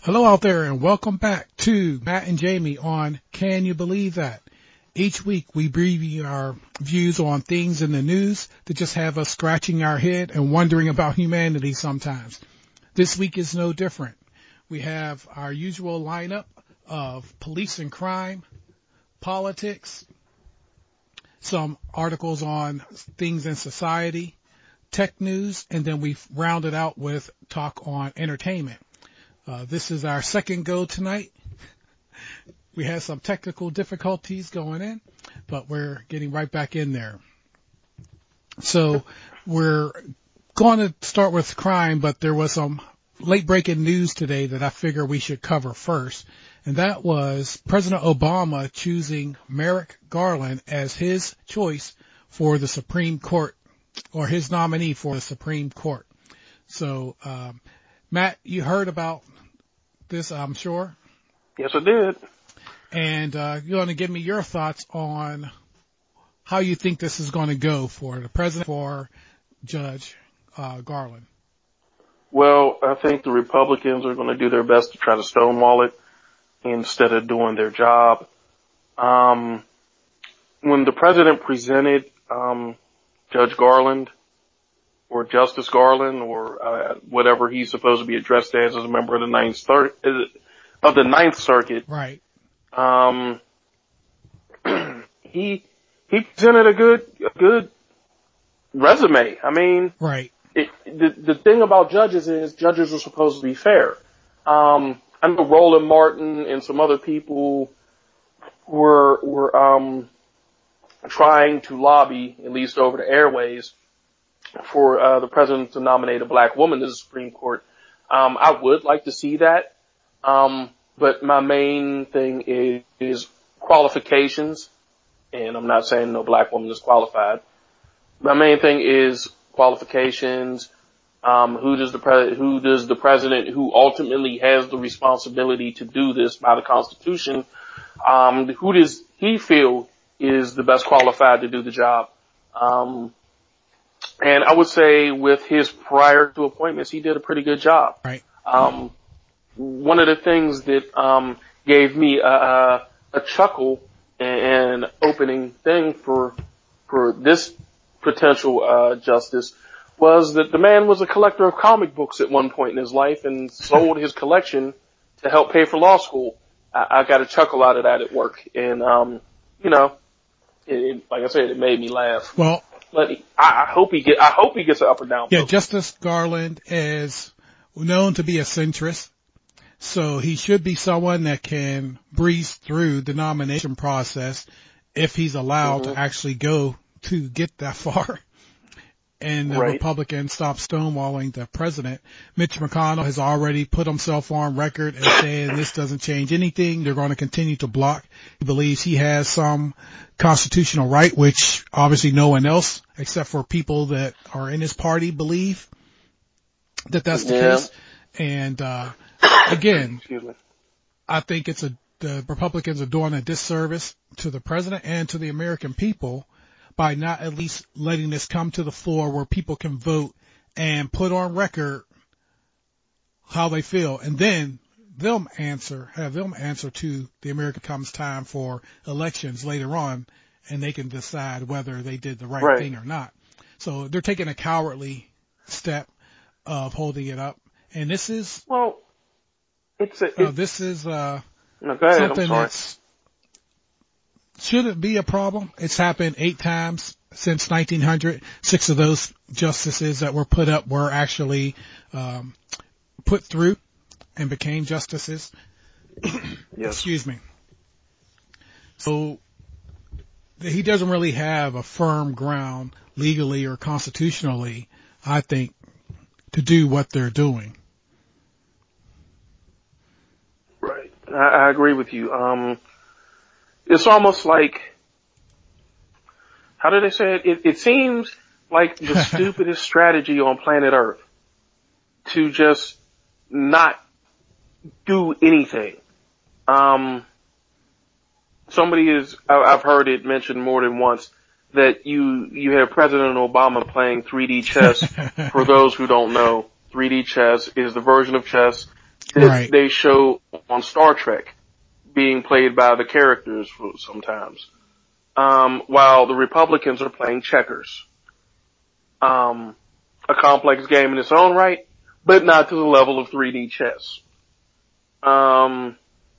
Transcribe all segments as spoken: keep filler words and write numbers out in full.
Hello out there and welcome back to Matt and Jamie on Can You Believe That? Each week we preview our views on things in the news that just have us scratching our head and wondering about humanity sometimes. This week is no different. We have our usual lineup of police and crime, politics, some articles on things in society, tech news, and then we've rounded out with talk on entertainment. Uh, this is our second go tonight. We had some technical difficulties going in, but we're getting right back in there. So we're going to start with crime, but there was some late breaking news today that I figure we should cover first. And that was President Obama choosing Merrick Garland as his choice for the Supreme Court, or his nominee for the Supreme Court. So, um, Matt, you heard about this, I'm sure. Yes, I did. And uh, you're going to give me your thoughts on how you think this is going to go for the president, for Judge uh, Garland. Well, I think the Republicans are going to do their best to try to stonewall it instead of doing their job. Um, when the president presented um, Judge Garland or Justice Garland or uh, whatever he's supposed to be addressed as as a member of the Ninth Circuit, of the Ninth Circuit, right? Um, he he presented a good a good resume. I mean, right. It, the the thing about judges is judges are supposed to be fair. Um, I know Roland Martin and some other people were were um trying to lobby, at least over the airways, for uh, the president to nominate a black woman to the Supreme Court. Um, I would like to see that. Um, but my main thing is, is qualifications, and I'm not saying no black woman is qualified. My main thing is qualifications. Um, who does the pre- who does the president, who ultimately has the responsibility to do this by the Constitution, um, who does he feel is the best qualified to do the job? Um, and I would say with his prior two appointments, he did a pretty good job. Right. Um, one of the things that um, gave me a, a, a chuckle and opening thing for for this potential uh, justice was that the man was a collector of comic books at one point in his life and sold his collection to help pay for law school. I, I got a chuckle out of that at work, and um, you know, it, it, like I said, it made me laugh. Well, but he, I, I hope he get I hope he gets an up or down. Yeah, vote. Justice Garland is known to be a centrist. So he should be someone that can breeze through the nomination process if he's allowed mm-hmm. to actually go to get that far. And the right. Republicans stop stonewalling the president. Mitch McConnell has already put himself on record as saying this doesn't change anything. They're going to continue to block. He believes he has some constitutional right, which obviously no one else except for people that are in his party believe that that's the yeah. case. And, uh, again, I think it's a, the Republicans are doing a disservice to the president and to the American people by not at least letting this come to the floor where people can vote and put on record how they feel. And then they'll answer, have them answer to the American comes time for elections later on, and they can decide whether they did the right, right. thing or not. So they're taking a cowardly step of holding it up. And this is, well, It's a, it's, uh, this is uh, no, go ahead, something that's shouldn't be a problem. It's happened eight times since nineteen hundred. Six of those justices that were put up were actually um, put through and became justices. Yes. Excuse me. So he doesn't really have a firm ground legally or constitutionally, I think, to do what they're doing. Right. I, I agree with you. Um, it's almost like, how do they say it? It, it seems like the stupidest strategy on planet Earth to just not do anything. Um, somebody is, I've heard it mentioned more than once that you, you have President Obama playing three D chess. For those who don't know, three D chess is the version of chess that Right. they show on Star Trek being played by the characters sometimes. Um, while the Republicans are playing checkers. Um, a complex game in its own right, but not to the level of three D chess. Um,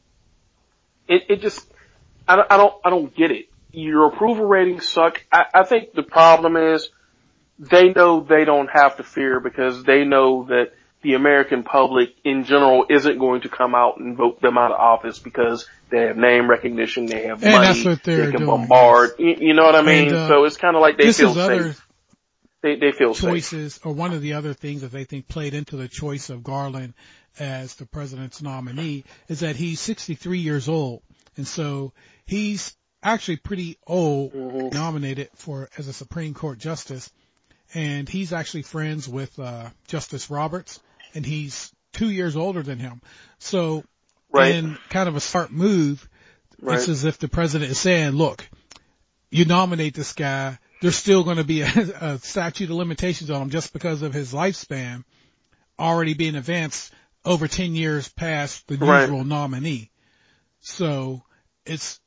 it, it just, I, I don't, I don't get it. Your approval ratings suck. I, I think the problem is they know they don't have to fear because they know that the American public in general isn't going to come out and vote them out of office because they have name recognition, they have And money, that's what they're they can doing, bombard. yes. You, you know what I mean? And, uh, so it's kind of like they this feel is other safe. They, they feel choices, safe. or one of the other things that they think played into the choice of Garland as the president's nominee is that he's sixty-three years old. And so he's actually pretty old, Mm-hmm. nominated for as a Supreme Court justice. And he's actually friends with, uh, Justice Roberts, and he's two years older than him. So Right. in kind of a smart move, Right. it's as if the president is saying, look, you nominate this guy, there's still going to be a, a statute of limitations on him just because of his lifespan already being advanced over ten years past the Right. usual nominee. So it's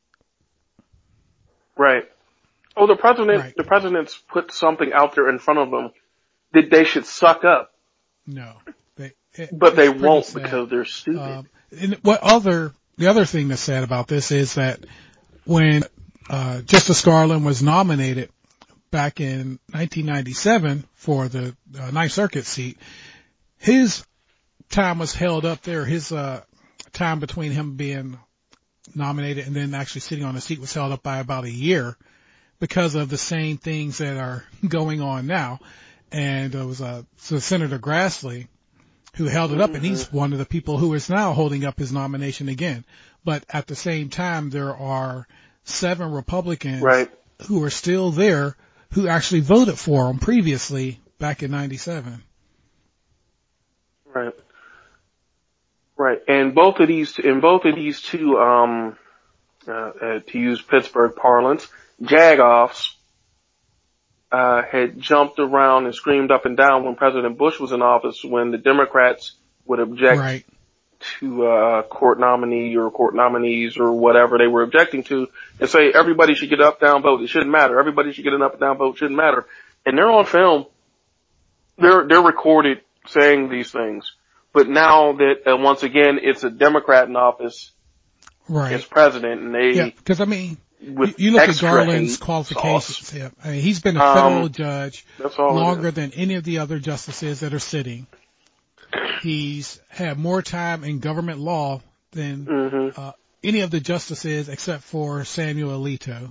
Right. Oh, the president, right. the president's put something out there in front of them that they should suck up. No, they, it, but they pretty won't sad. because they're stupid. Um, and what other, the other thing that's sad about this is that when, uh, Justice Garland was nominated back in nineteen ninety-seven for the uh, Ninth Circuit seat, his time was held up there. His, uh, time between him being nominated and then actually sitting on the seat was held up by about a year because of the same things that are going on now. And it was, uh, so Senator Grassley who held it up, and he's one of the people who is now holding up his nomination again. But at the same time, there are seven Republicans Right. who are still there who actually voted for him previously back in ninety-seven. Right. Right. And both of these, in both of these two, um, uh, uh, to use Pittsburgh parlance, jagoffs, uh, had jumped around and screamed up and down when President Bush was in office when the Democrats would object Right. to a court nominee or court nominees or whatever they were objecting to and say everybody should get an up down vote. It shouldn't matter. Everybody should get an up and down vote. It shouldn't matter. And they're on film. They're, they're recorded saying these things. But now that, uh, once again, it's a Democrat in office Right. as president and they, Yeah, because I mean, with you look at extra Garland's hate qualifications. sauce. Yeah, I mean, he's been a federal Um, judge That's all it longer is. than any of the other justices that are sitting. He's had more time in government law than Mm-hmm. uh, any of the justices except for Samuel Alito.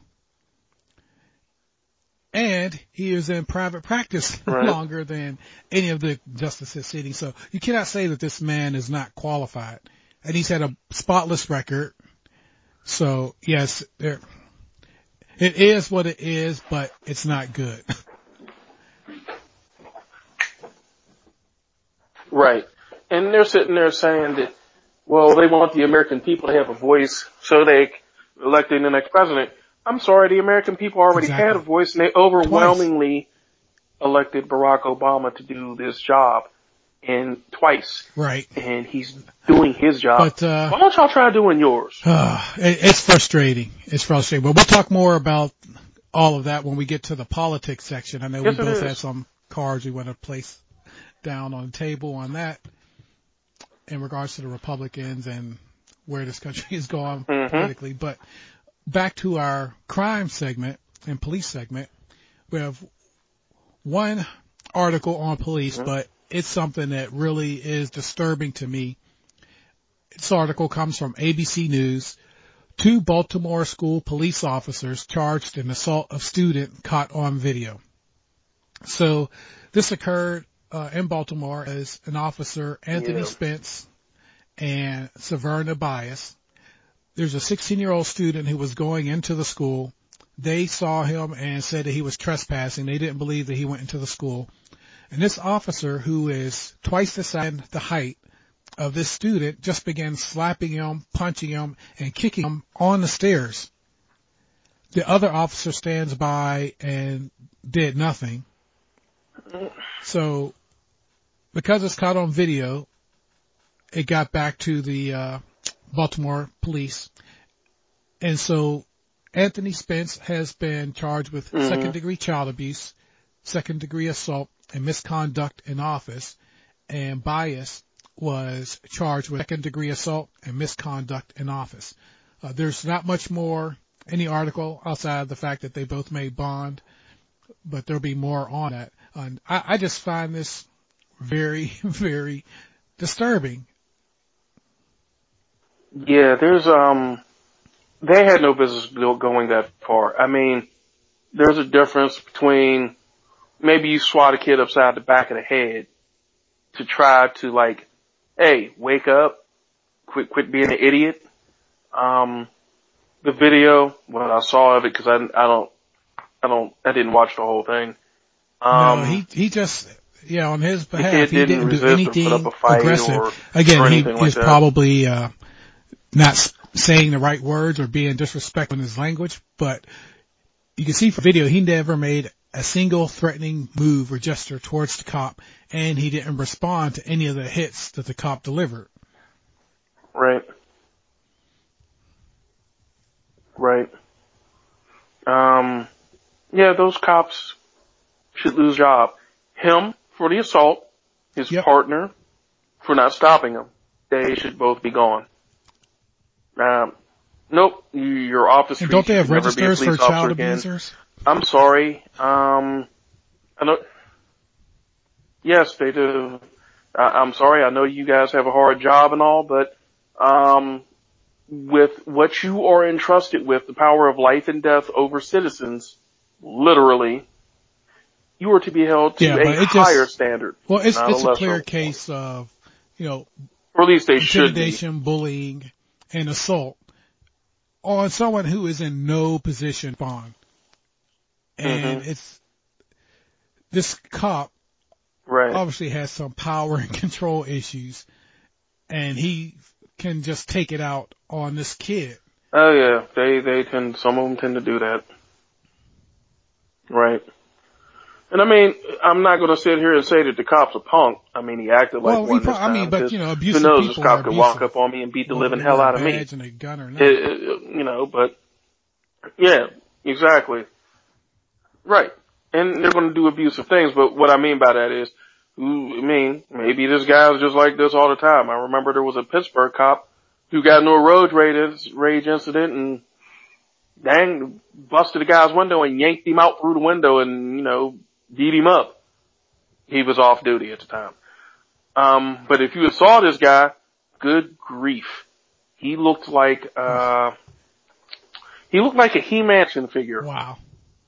And he is in private practice Right. longer than any of the justices sitting. So you cannot say that this man is not qualified. And he's had a spotless record. So yes, there, it is what it is, but it's not good. Right. And they're sitting there saying that, well, they want the American people to have a voice so they elected the next president. I'm sorry, the American people already Exactly. had a voice and they overwhelmingly elected Barack Obama to do this job. And twice. Right. And he's doing his job. But, uh, why don't y'all try doing yours? Uh, it, it's frustrating. It's frustrating. But we'll talk more about all of that when we get to the politics section. I know Yes, we it both is. have some cards we want to place down on the table on that in regards to the Republicans and where this country is going Mm-hmm. politically. But back to our crime segment and police segment, we have one article on police, Mm-hmm. but it's something that really is disturbing to me. This article comes from A B C News. Two Baltimore school police officers charged in assault of student caught on video. So this occurred uh, in Baltimore as an officer, Anthony Yeah. Spence and Severna Bias. There's a sixteen-year-old student who was going into the school. They saw him and said that he was trespassing. They didn't believe that he went into the school. And this officer, who is twice the size and the height of this student, just began slapping him, punching him, and kicking him on the stairs. The other officer stands by and did nothing. So, because it's caught on video, it got back to the uh, Baltimore police. And so Anthony Spence has been charged with mm-hmm. second degree child abuse, second degree assault, and misconduct in office. And Bias was charged with second degree assault and misconduct in office. Uh, there's not much more in the article outside of the fact that they both made bond, but there'll be more on that. And I, I just find this very, very disturbing. Yeah, there's, um, they had no business going that far. I mean, there's a difference between maybe you swat a kid upside the back of the head to try to like, hey, wake up, quit, quit being an idiot. Um, the video, what I saw of it, cause I, I don't, I don't, I didn't watch the whole thing. Um, no, he, he just, yeah, on his behalf, he didn't, didn't do anything aggressive. Or, Again, or he like is that. probably, uh, not saying the right words or being disrespectful in his language, but you can see from the video, he never made a single threatening move or gesture towards the cop, and he didn't respond to any of the hits that the cop delivered. Right. Right. Um, yeah, those cops should lose job. Him for the assault, his yep. partner for not stopping him. They should both be gone. Um, nope, you're off the street. And don't they have registers for child abusers? I'm sorry. Um, I know. Yes, they do. I, I'm sorry. I know you guys have a hard job and all, but um, with what you are entrusted with, the power of life and death over citizens, literally, you are to be held to yeah, a higher just, standard. Well, it's it's a, a clear case of, you know, or at least they intimidation, should be. bullying, and assault on someone who is in no position to respond. And mm-hmm. it's, this cop right. obviously has some power and control issues, and he can just take it out on this kid. Oh yeah, they, they tend, some of them tend to do that. Right. And I mean, I'm not going to sit here and say that the cop's a punk. I mean, he acted like well, one pro- this time. I mean, but you know, abusive who knows, people this cop are could abusive. walk up on me and beat the well, living hell out of me. And a gun or not. It, it, you know, but yeah, exactly. Right. And they're going to do abusive things, but what I mean by that is, I mean, maybe this guy was just like this all the time. I remember there was a Pittsburgh cop who got into a road rage, rage incident and dang, busted a guy's window and yanked him out through the window and, you know, beat him up. He was off duty at the time. Um, but if you had saw this guy, good grief. He looked like, uh, he looked like a He-Man figure. Wow.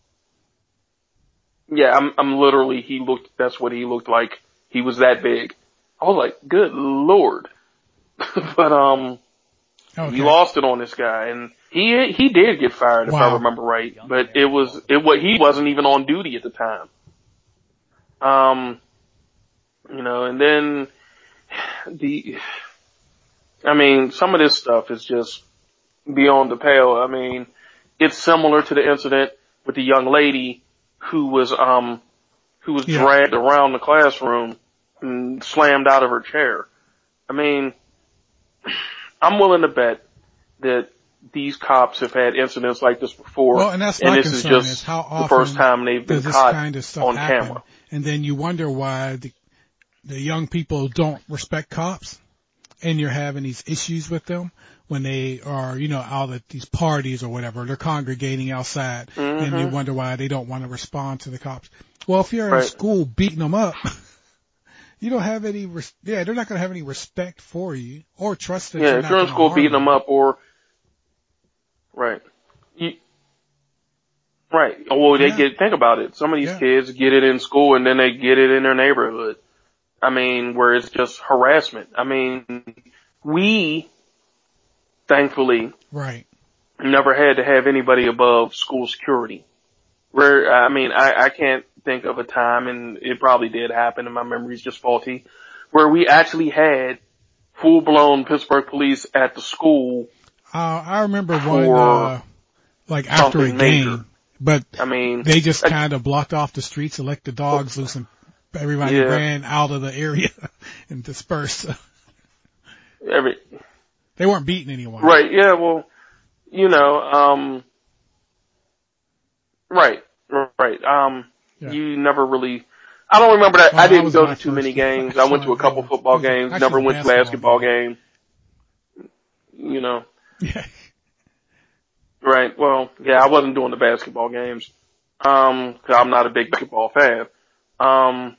Yeah, I'm, I'm literally, he looked, that's what he looked like. He was that big. I was like, good lord. but, um, okay. He lost it on this guy and he, he did get fired if wow. I remember right, but it was, it what, he wasn't even on duty at the time. Um, you know, and then the, I mean, some of this stuff is just beyond the pale. I mean, it's similar to the incident with the young lady who was, um, who was yeah. dragged around the classroom and slammed out of her chair. I mean, I'm willing to bet that these cops have had incidents like this before. Well, and that's and my this concern is just is how often the first time they've been does this caught kind of stuff on happen? camera. And then you wonder why the, the young people don't respect cops, and you're having these issues with them when they are, you know, out at these parties or whatever. They're congregating outside, mm-hmm. and you wonder why they don't want to respond to the cops. Well, if you're right. in school beating them up, you don't have any, res- yeah, they're not going to have any respect for you or trust that yeah, you're if not you're in school beating them. them up or, right. You, right. Well, they yeah. get, think about it. Some of these yeah. kids get it in school and then they get it in their neighborhood. I mean, where it's just harassment. I mean, we, thankfully, right. never had to have anybody above school security. Where, I mean, I, I can't think of a time, and it probably did happen, and my memory's just faulty, where we actually had full-blown Pittsburgh police at the school. Uh, I remember one, uh, like after a game, major. but I mean, they just kind of blocked off the streets and let the dogs loose, and everybody yeah. ran out of the area and dispersed. every. They weren't beating anyone. Right. Yeah. Well, you know. Um. Right. Right. Um. Yeah. You never really. I don't remember that. Well, I that didn't was go my to too first many games. I went to a actual- couple yeah, football it was games. actually Never a went to a basketball game. game. You know. Yeah. Right. Well, yeah, I wasn't doing the basketball games. Um, cause I'm not a big basketball fan. Um,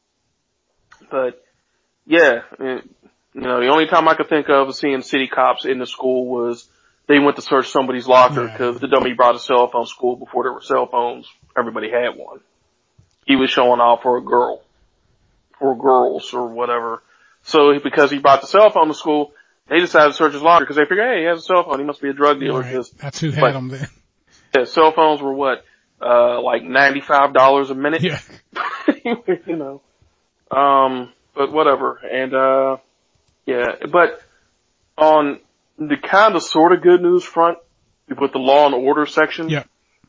but yeah, it, you know, the only time I could think of seeing city cops in the school was they went to search somebody's locker Yeah. because the dummy brought a cell phone to school before there were cell phones. Everybody had one. He was showing off for a girl, or girls, or whatever. So because he brought the cell phone to school, they decided to search his locker because they figured, hey, he has a cell phone. He must be a drug dealer. Right. Cause, That's who had but, them then. yeah, cell phones were what, uh, like ninety-five dollars a minute? Yeah. You know. Um, but whatever. And, uh, yeah, but on the kind of sort of good news front, you put the law and order section. Yeah.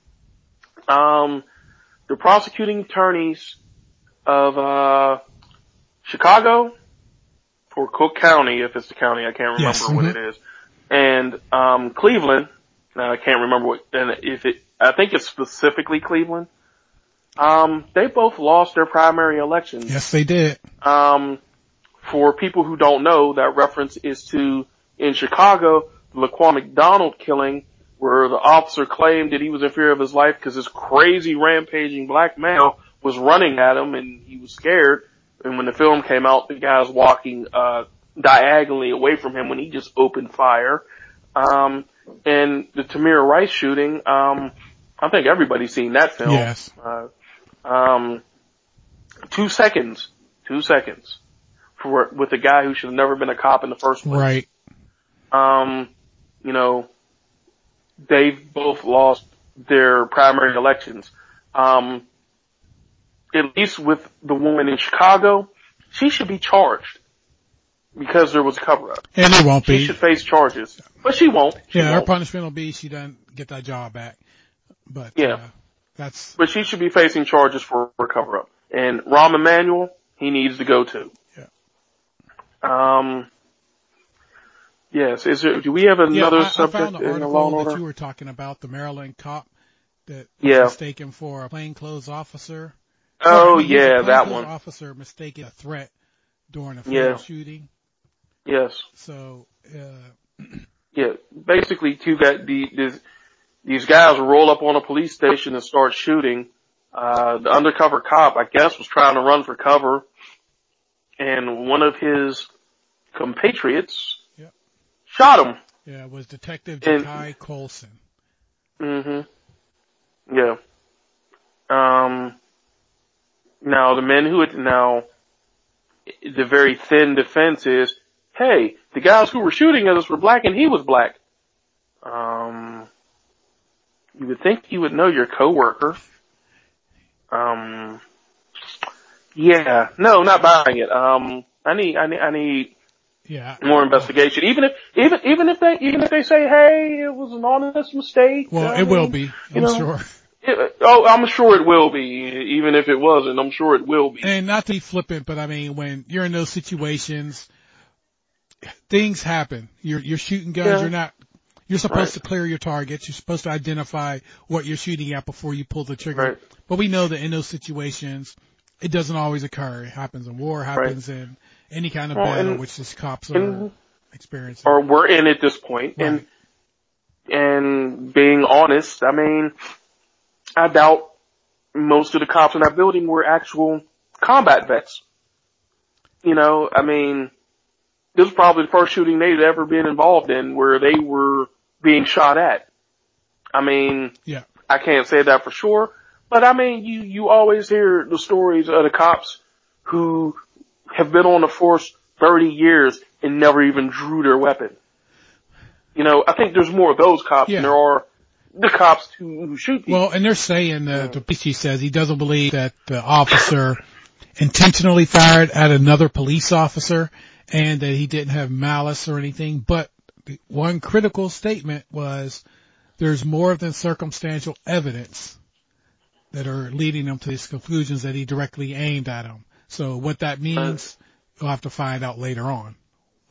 Um, the prosecuting attorneys of, uh, Chicago or Cook County, if it's the county, I can't remember Yes. what Mm-hmm. it is. And, um, Cleveland, now I can't remember what, and if it, I think it's specifically Cleveland. Um, they both lost their primary elections. Yes, they did. Um, for people who don't know, that reference is to, in Chicago, the Laquan McDonald killing, where the officer claimed that he was in fear of his life because this crazy rampaging black male was running at him and he was scared. And when the film came out, the guy was walking, uh, diagonally away from him when he just opened fire. Um, and the Tamir Rice shooting, um, I think everybody's seen that film. Yes. Uh, um, two seconds, two seconds for, with a guy who should have never been a cop in the first place. Right. Um, you know, they've both lost their primary elections. Um, at least with the woman in Chicago, she should be charged because there was a cover up. And it won't She be. should face charges, but she won't. She Yeah, her won't. punishment will be she doesn't get that job back. But, Yeah. uh, that's, But she should be facing charges for a cover up. And Rahm Emanuel, he needs to go too. yeah. Um, yes. Is there, do we have another yeah, I, subject I found an in the law and article order? that you were talking about, the Maryland cop that was Yeah. mistaken for a plainclothes officer. Oh, Or, I mean, he was a yeah, that plainclothes one. officer mistaken a threat during a Yeah. failed shooting. Yes. So, uh, Yeah. Basically, two guys, the, these, these guys roll up on a police station and start shooting. Uh, the undercover cop, I guess, was trying to run for cover, and one of his compatriots yeah, shot him. yeah, it was Detective And- Jakai Colson. Mm-hmm. Yeah. Um, now the men who had, now, the very thin defense is, hey, the guys who were shooting at us were black and he was black. Um, you would think you would know your coworker. Um, yeah, no, not buying it. Um, I need, I need, I need Yeah. more investigation. Even if, even, even if they, even if they say, hey, it was an honest mistake. Well, I it will mean, be, you I'm know, sure. it, oh, I'm sure it will be. Even if it wasn't, I'm sure it will be. And not to be flippant, but I mean, when you're in those situations, things happen. You're, you're shooting guns. Yeah. You're not, you're supposed Right. to clear your targets. You're supposed to identify what you're shooting at before you pull the trigger. Right. But we know that in those situations, it doesn't always occur. It happens in war, happens right. in any kind of well, battle and, which these cops are and, experiencing. or we're in at this point. Right. And, and being honest, I mean, I doubt most of the cops in that building were actual combat vets. You know, I mean, this was probably the first shooting they'd ever been involved in where they were being shot at. I mean, yeah. I can't say that for sure, but I mean, you, you always hear the stories of the cops who have been on the force thirty years and never even drew their weapon. You know, I think there's more of those cops yeah. than there are the cops who, who shoot people. Well, and they're saying that uh, the police chief says he doesn't believe that the officer intentionally fired at another police officer and that he didn't have malice or anything. But one critical statement was there's more than circumstantial evidence that are leading them to these conclusions that he directly aimed at him. So what that means, you'll have to find out later on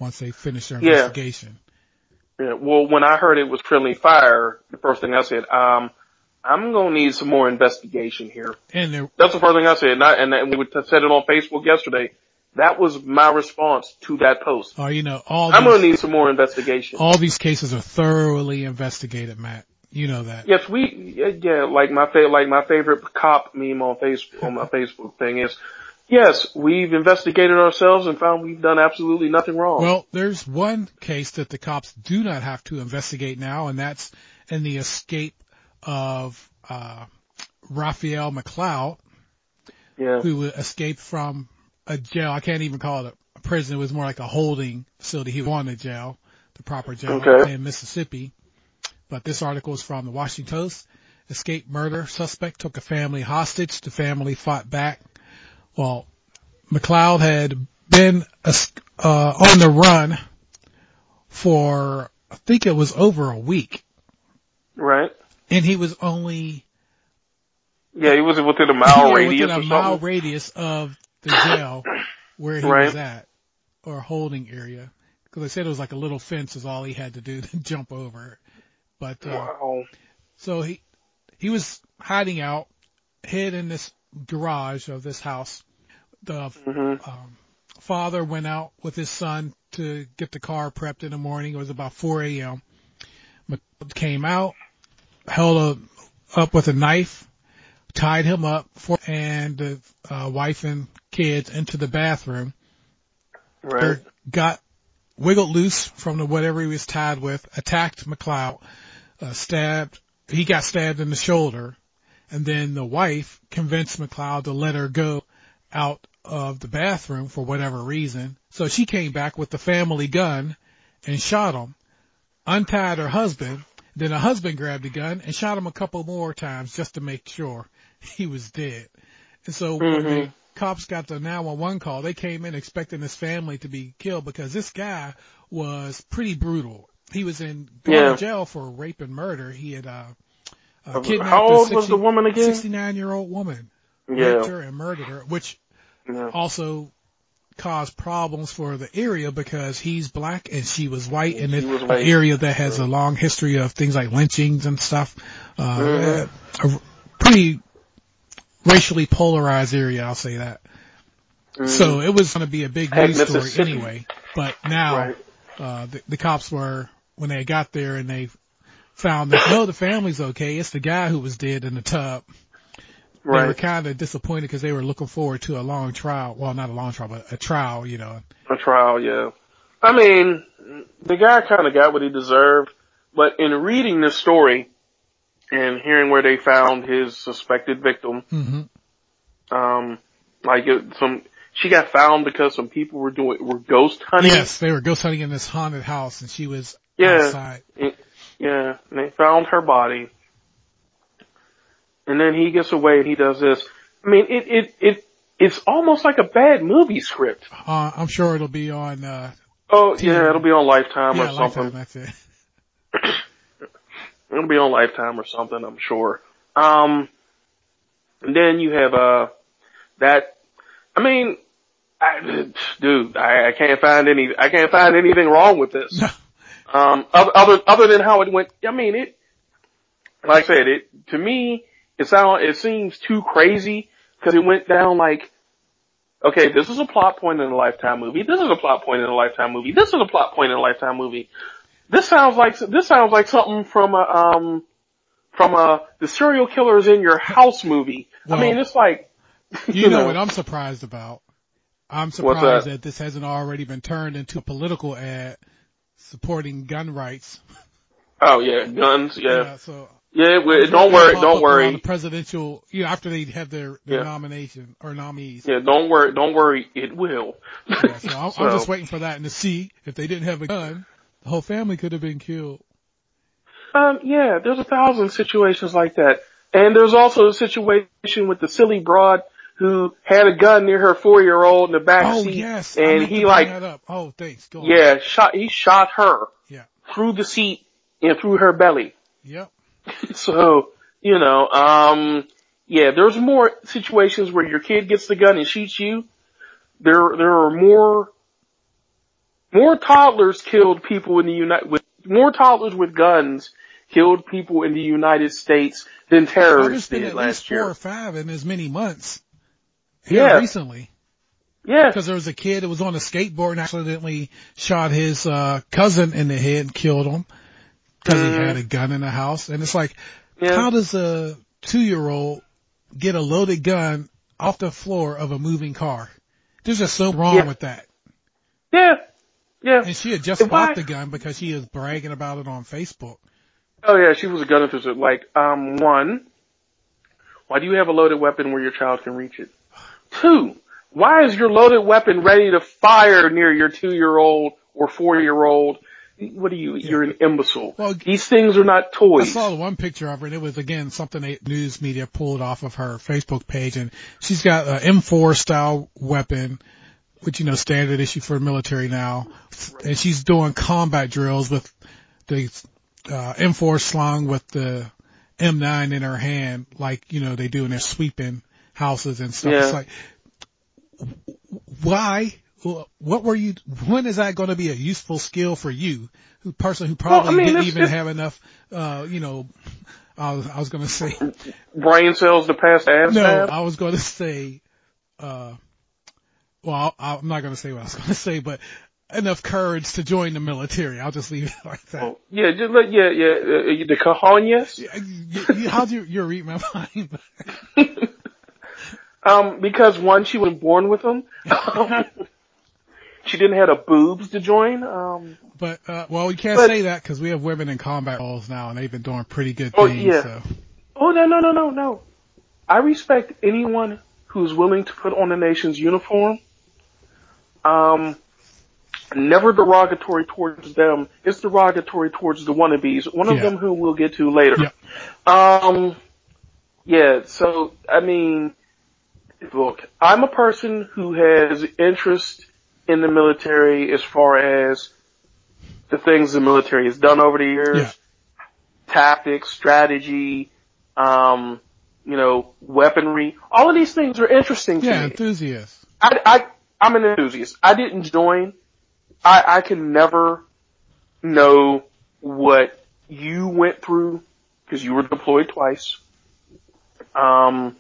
once they finish their Yeah. investigation. Yeah. Well, when I heard it was friendly fire, the first thing I said, um, I'm gonna need some more investigation here. And there, That's the first thing I said. And, I, and, and we said it on Facebook yesterday. That was my response to that post. oh, you know, all I'm these, gonna need some more investigation. all these cases are thoroughly investigated, Matt. You know that. Yes, we, yeah, yeah, like my favorite, like my favorite cop meme on Facebook, on my Facebook thing is, yes, we've investigated ourselves and found we've done absolutely nothing wrong. Well, there's one case that the cops do not have to investigate now, and that's in the escape of, uh, Raphael McLeod, Yeah. who escaped from a jail. I can't even call it a prison. It was more like a holding facility. He was on the jail, the proper jail Okay. in Mississippi. But this article is from the Washington Post. Escaped murder suspect took a family hostage. The family fought back. Well, McLeod had been uh, on the run for, I think it was over a week. Right. And he was only... Yeah, he was within a mile yeah, radius within a or mile something. radius of the jail where he Right. was at, or holding area. Because they said it was like a little fence is all he had to do to jump over. But, uh, Wow. so he, he was hiding out, hid in this garage of this house. The, Mm-hmm. um, father went out with his son to get the car prepped in the morning. It was about four a.m. Came out, held a, up with a knife, tied him up for, and the uh, wife and kids into the bathroom. Right. Got wiggled loose from the whatever he was tied with, attacked McLeod, uh, stabbed, he got stabbed in the shoulder, and then the wife convinced McLeod to let her go out of the bathroom for whatever reason. So she came back with the family gun and shot him, untied her husband, then her husband grabbed the gun and shot him a couple more times just to make sure he was dead. And so when Mm-hmm. the cops got the nine one one call, they came in expecting his family to be killed because this guy was pretty brutal. He was in going Yeah. to jail for rape and murder. He had uh, uh How kidnapped old a was the woman again? sixty-nine year old woman, Yeah. raped her and murdered her, which Yeah. also caused problems for the area because he's black and she was white, and She it's was an white. area that has a long history of things like lynchings and stuff. Uh, Mm-hmm. a pretty racially polarized area, I'll say that. Mm-hmm. So it was going to be a big Heck, news story Mississippi. anyway. But now, Right. uh, the, the cops were, when they got there and they found that, no, the family's okay. It's the guy who was dead in the tub. They were Right. kind of disappointed because they were looking forward to a long trial. Well, not a long trial, but a trial, you know. A trial, yeah. I mean, the guy kind of got what he deserved, but in reading this story and hearing where they found his suspected victim, Mm-hmm. um, like it, some, she got found because some people were doing, were ghost hunting. Yes, they were ghost hunting in this haunted house, and she was Yeah. outside. It, yeah. And they found her body. And then he gets away and he does this. I mean, it, it, it, it's almost like a bad movie script. Uh, I'm sure it'll be on, uh, Oh, T V. yeah, it'll be on Lifetime yeah, or something. Lifetime, that's it. It'll be on Lifetime or something, I'm sure. Um, and then you have, uh, that, I mean, I, dude, I, I can't find any, I can't find anything wrong with this. um, other, other, other than how it went, I mean, it, like I said, it, to me, it sound, it seems too crazy because it went down like, okay, this is a plot point in a Lifetime movie. This is a plot point in a Lifetime movie. This is a plot point in a Lifetime movie. This sounds like, this sounds like something from a, um, from a, the serial killers in your house movie. Well, I mean, it's like, you, you know, know what I'm surprised about? I'm What's surprised that? that this hasn't already been turned into a political ad supporting gun rights. Oh yeah, guns, yeah. Yeah, so. Yeah, I'm we, sure don't it'll worry, pop don't up around the worry. presidential, you know, after they have their, their Yeah. nomination or nominees. Yeah, don't worry, don't worry, it will. Yeah, so I'm, So- I'm just waiting for that and to see if they didn't have a gun, the whole family could have been killed. Um, yeah, there's a thousand situations like that. And there's also a situation with the silly broad who had a gun near her four-year-old in the back Oh seat. yes, I and meant he to bring like, that up. Oh, thanks. Go on. yeah, shot, he shot her Yeah. through the seat and through her belly. Yep. So, you know, um, yeah, there's more situations where your kid gets the gun and shoots you. There, there are more more toddlers killed people in the United with more toddlers with guns killed people in the United States than terrorists did did at least last four year. or five in as many months. Here Yeah. recently. Yeah. Because there was a kid that was on a skateboard and accidentally shot his uh cousin in the head and killed him because Mhm. he had a gun in the house. And it's like, Yeah. how does a two-year-old get a loaded gun off the floor of a moving car? There's just so wrong Yeah. with that. Yeah. Yeah. And she had just And why- bought the gun because she was bragging about it on Facebook. Oh yeah, she was a gun enthusiast. Like, um, one, why do you have a loaded weapon where your child can reach it? Two, why is your loaded weapon ready to fire near your two-year-old or four-year-old? What are you? Yeah. You're an imbecile. Well, These things are not I toys. saw the one picture of her, and it was, again, something that news media pulled off of her Facebook page, and she's got an M four style weapon, which, you know, standard issue for the military now, and she's doing combat drills with the uh, M four slung with the M nine in her hand, like, you know, they do when they're sweeping houses and stuff. Yeah. It's like, why? What were you, when is that going to be a useful skill for you? Who person who probably Well, I mean, didn't it's- even it's- have enough, uh, you know, I was, I was going to say, Brain cells to pass the ass no, tab? I was going to say, uh, well, I, I'm not going to say what I was going to say, but enough courage to join the military. I'll just leave it like that. Oh, yeah, just let, yeah, yeah, uh, the cojones. You, you, how'd you, you read my mind? Um, because one, she wasn't born with them. She didn't have the boobs to join. Um, But, uh, well, we can't But- say that because we have women in combat roles now and they've been doing pretty good Oh, things. yeah. So. oh no, no, no, no, no. I respect anyone who's willing to put on the nation's uniform. Um, never derogatory towards them. It's derogatory towards the wannabes. One of Yeah. them who we'll get to later. Yep. Um, yeah, so, I mean, look, I'm a person who has interest in the military as far as the things the military has done over the years. Yeah. Tactics, strategy, um, you know, weaponry. All of these things are interesting to Yeah, me. enthusiast. I, I, I'm an enthusiast. I didn't join. I, I can never know what you went through because you were deployed twice. Um,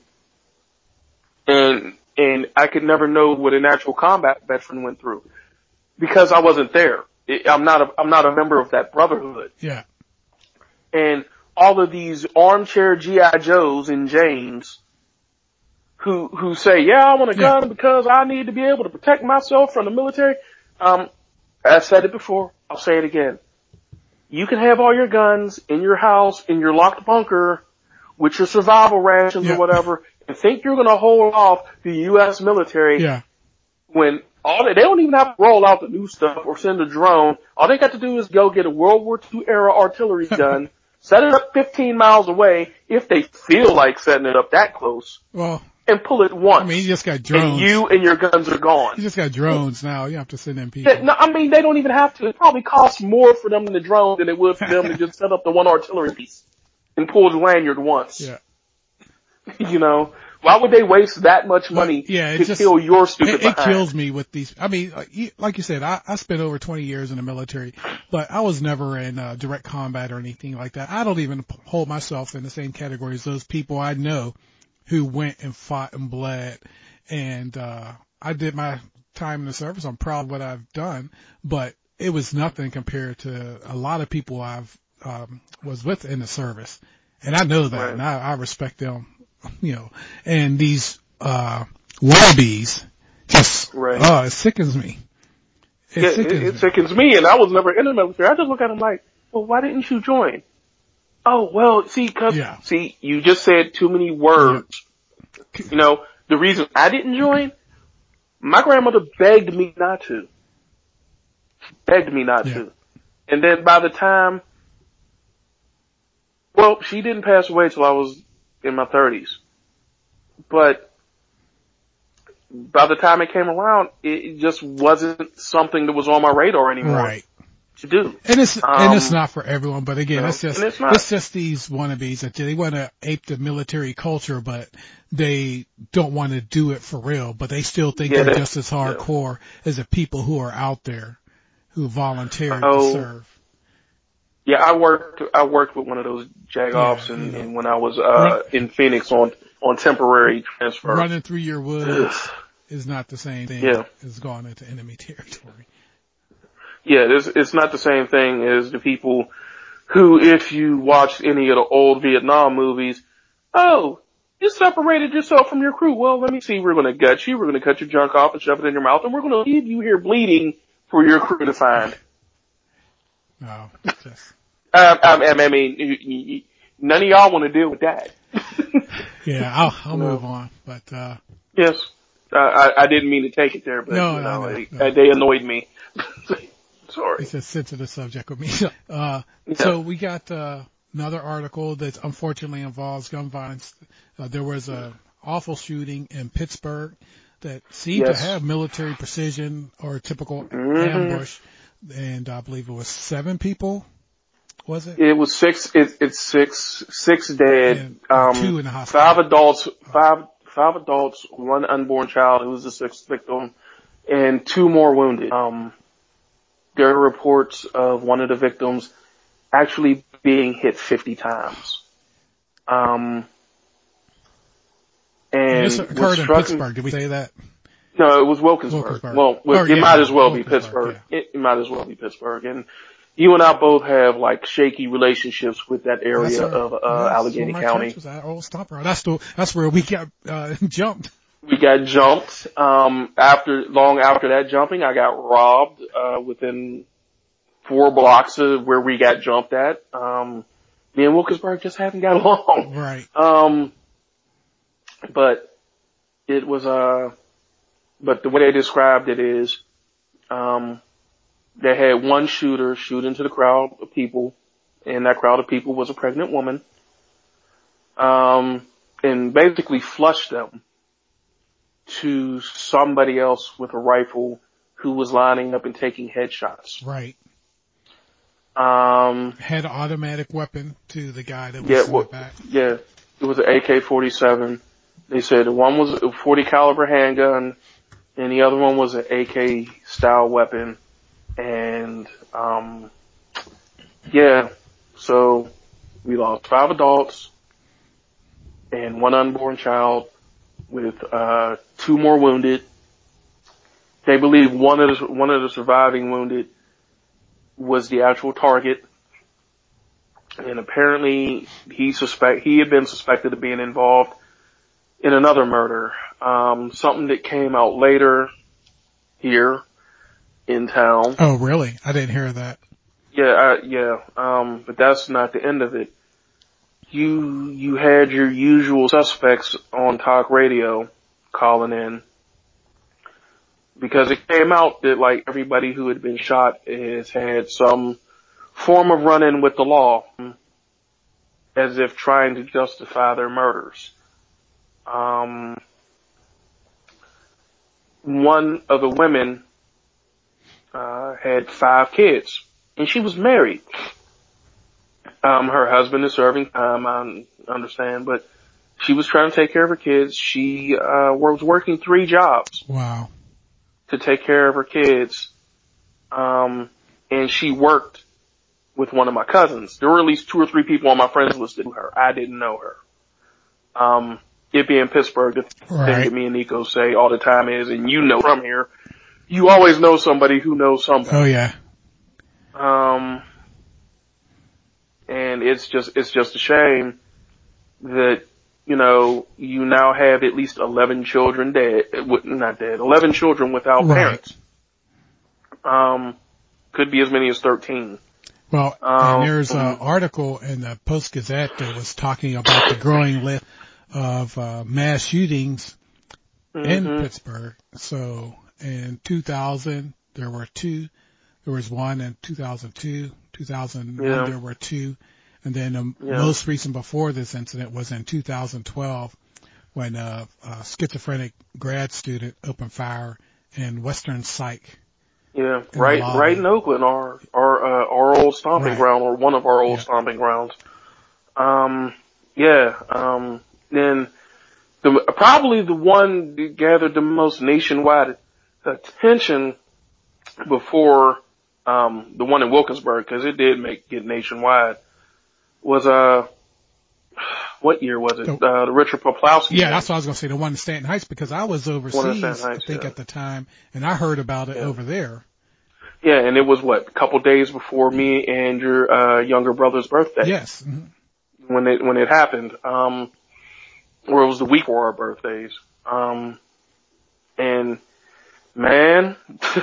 and, and I could never know what an actual combat veteran went through because I wasn't there. It, I'm not a, I'm not a member of that brotherhood. Yeah. And all of these armchair G I Joes and Janes who, who say, yeah, I want a gun Yeah. because I need to be able to protect myself from the military. Um, I've said it before. I'll say it again. You can have all your guns in your house, in your locked bunker, with your survival rations Yeah. or whatever, and think you're going to hold off the U S military Yeah. when all they, they don't even have to roll out the new stuff or send a drone. All they got to do is go get a World War Two era artillery gun, set it up fifteen miles away if they feel like setting it up that close, Well, and pull it once. I mean, you just got and drones. you and your guns are gone. You just got drones now. You have to send in people. Yeah, no, I mean, they don't even have to. It probably costs more for them than the drone than it would for them to just set up the one artillery piece and pull the lanyard once. Yeah. You know, why would they waste that much money But, yeah, it to just- kill your stupid It, it behind? kills me with these. I mean, like you, like you said, I, I spent over twenty years in the military, but I was never in uh, direct combat or anything like that. I don't even p- hold myself in the same category as those people I know who went and fought and bled. And uh, I did my time in the service. I'm proud of what I've done, but it was nothing compared to a lot of people I've um, was with in the service, and I know that, Right. and I, I respect them. You know, and these uh wannabes just Right. oh, it sickens me. It Yeah, it, sickens it me. sickens me, and I was never in the military. I just look at them like, well, why didn't you join? Oh, well, see, cause, Yeah. see, you just said too many words. You know, the reason I didn't join, my grandmother begged me not to. Begged me not Yeah. to. And then by the time, well, she didn't pass away till I was in my thirties. But by the time it came around, it just wasn't something that was on my radar anymore Right. to do. And it's Um, and it's not for everyone, but again, no, it's just and it's not. just these wannabes that they want to ape the military culture, but they don't want to do it for real. But they still think Yeah, they're they- just as hardcore as the people who are out there who volunteered to Oh, serve. yeah, I worked, I worked with one of those Yeah, jagoffs you and, know, and when I was, run, uh, in Phoenix on, on temporary transfer. running through your woods is not the same thing Yeah. as going into enemy territory. Yeah, it's, it's not the same thing as the people who, if you watch any of the old Vietnam movies, oh, you separated yourself from your crew. Well, let me see. We're going to gut you. We're going to cut your junk off and shove it in your mouth, and we're going to leave you here bleeding for your crew to find. No, just. I, I, I mean, you, you, none of y'all want to deal with that. Yeah, I'll, I'll No. move on, but, uh. Yes. Uh, I, I didn't mean to take it there, but, No, you I know, know. they, No. they annoyed me. Sorry. It's a sensitive subject with me. Uh, Yeah. so we got, uh, another article that unfortunately involves gun violence. Uh, there was a awful shooting in Pittsburgh that seemed Yes. to have military precision or a typical Mm-hmm. ambush. And I believe it was seven people, was it? It was six, it, it's six, six dead, And, uh, um, two in the hospital. five adults, five, five adults, one unborn child who was the sixth victim, and two more wounded. Um, there are reports of one of the victims actually being hit fifty times. Um, And and this what occurred in struck me, Pittsburgh. Did we say that? no, it was Wilkinsburg. Wilkinsburg. Well, Oh, it yeah, might as well be Wilkinsburg, Pittsburgh. yeah. It, it might as well be Pittsburgh. And you and I both have like shaky relationships with that That's area our, of uh, that's Allegheny where my County. church was at, Old Stomper. That's the, that's where we got, uh, jumped. We got jumped. Um, after long after that jumping, I got robbed uh, within four blocks of where we got jumped at. Um, me and Wilkinsburg just haven't got along. Right. Um, but it was uh, but the way they described it is, um, they had one shooter shoot into the crowd of people, and that crowd of people was a pregnant woman, um, and basically flushed them to somebody else with a rifle who was lining up and taking headshots. Right. Um, Had an automatic weapon to the guy that was yeah, in well, the back. yeah, it was an A K forty-seven. They said one was a forty caliber handgun, and the other one was an A K style weapon. And um, yeah, so we lost five adults and one unborn child, with uh, two more wounded. They believe one of the one of the surviving wounded was the actual target, and apparently he suspect he had been suspected of being involved in another murder. Um, something that came out later here in town. Oh, really? I didn't hear that. Yeah, uh, yeah. Um, but that's not the end of it. You you had your usual suspects on talk radio calling in, because it came out that like everybody who had been shot has had some form of run-in with the law, as if trying to justify their murders. Um, one of the women uh, had five kids, and she was married. Um, her husband is serving time, I understand, but she was trying to take care of her kids. She uh, was working three jobs Wow. to take care of her kids, um, and she worked with one of my cousins. There were at least two or three people on my friends list that knew her. I didn't know her. Um, it being Pittsburgh, the Right. thing that me and Nico say all the time is, and you know from here, you always know somebody who knows somebody. Oh, yeah. Um, and it's just, it's just a shame that, you know, you now have at least eleven children dead, not dead, eleven children without Right. parents. Um, could be as many as thirteen. Well, Um, and there's an article in the Post-Gazette that was talking about the growing list of uh, mass shootings mm-hmm. in Pittsburgh. So in two thousand, there were two. There was one in two thousand two. two thousand one, Yeah. there were two. And then the Yeah. most recent before this incident was in two thousand twelve, when a, a schizophrenic grad student opened fire in Western Psych. Yeah, right, right in Oakland, our our uh, our old stomping Right. ground, or one of our old Yeah. stomping grounds. Um, yeah. Um, then the probably the one that gathered the most nationwide attention before um, the one in Wilkinsburg, because it did make get nationwide, was uh, what year was it? The, uh, the Richard Poplowski. Yeah, one. that's what I was going to say. The one in Stanton Heights, because I was overseas, Heights, I think yeah. at the time, and I heard about it yeah. over there. Yeah, and it was what, a couple days before me and your uh, younger brother's birthday. Yes. Mm-hmm. When it when it happened, um, or it was the week before our birthdays, um, and man,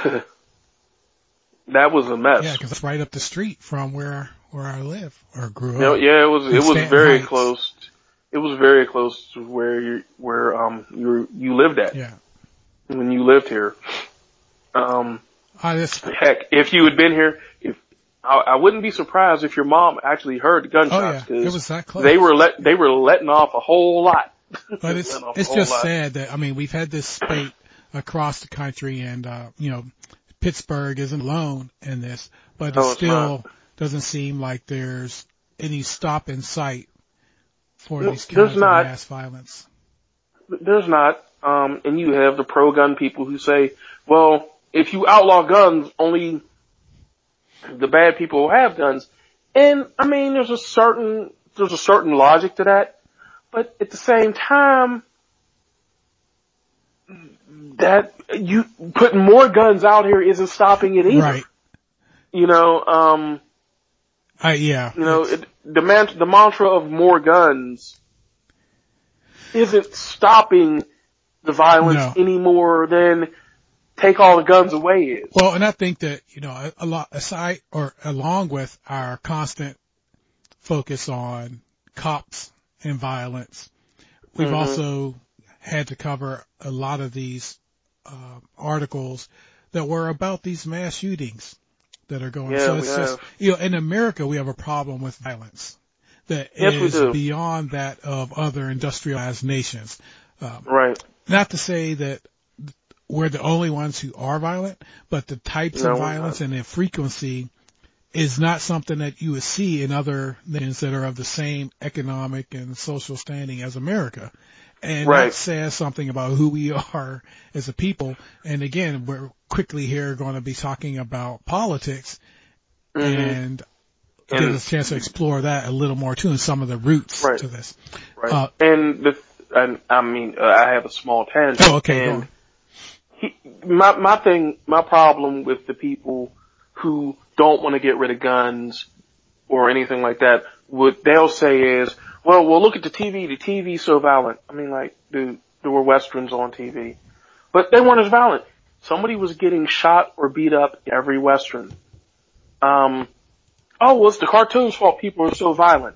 that was a mess. Yeah, because it's right up the street from where where I live or grew You know, up. yeah, it was it was Stanton very Heights. close. It was very close to where you where um you you lived at. Yeah. When you lived here. Um. I just, Heck, if you had been here, if I, I wouldn't be surprised if your mom actually heard the gunshots. Oh yeah, it was that close. They were let they were letting off a whole lot. But it's it's just lot. sad that I mean we've had this spate across the country, and uh, you know Pittsburgh isn't alone in this, but no, it still not. doesn't seem like there's any stop in sight for no, these kinds of not. mass violence. There's not, um, and you have the pro-gun people who say, well, if you outlaw guns, only the bad people will have guns. And I mean, there's a certain, there's a certain logic to that. But at the same time, that you putting more guns out here isn't stopping it either. Right. You know, um, uh, yeah. You know, it, the man, the mantra of more guns isn't stopping the violence no. any more than take all the guns away is. Well, and I think that, you know, a, a lot aside or along with our constant focus on cops and violence, we've mm-hmm. also had to cover a lot of these uh, articles that were about these mass shootings that are going. Yeah, so it's we just, have. you know, in America we have a problem with violence that yes, is we do. beyond that of other industrialized nations. Um, right. Not to say that we're the only ones who are violent, but the types no, of violence and the frequency is not something that you would see in other nations that are of the same economic and social standing as America. And right. that says something about who we are as a people. And again, we're quickly here going to be talking about politics mm-hmm. and, and give us a chance to explore that a little more too and some of the roots right. to this. Right. Uh, and the, and I mean, uh, I have a small tangent. Oh, okay. And he, my, my thing, my problem with the people who don't want to get rid of guns or anything like that, what they'll say is, well, well, look at the T V. The T V's so violent. I mean, like, dude, there were Westerns on T V. But they weren't as violent. Somebody was getting shot or beat up in every Western. Um, oh, well, it's the cartoons' fault people are so violent.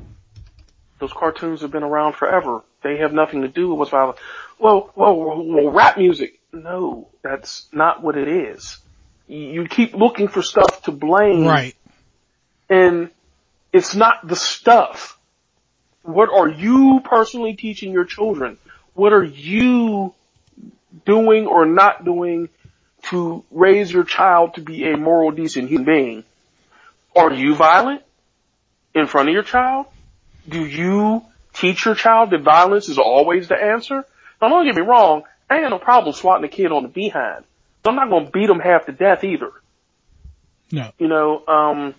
Those cartoons have been around forever. They have nothing to do with what's violent. Well, well, well, rap music. No, that's not what it is. You keep looking for stuff to blame. Right. And it's not the stuff. What are you personally teaching your children? What are you doing or not doing to raise your child to be a moral, decent human being? Are you violent in front of your child? Do you teach your child that violence is always the answer? Now, don't get me wrong. I ain't got no problem swatting a kid on the behind. But I'm not going to beat them half to death either. No. You know, um,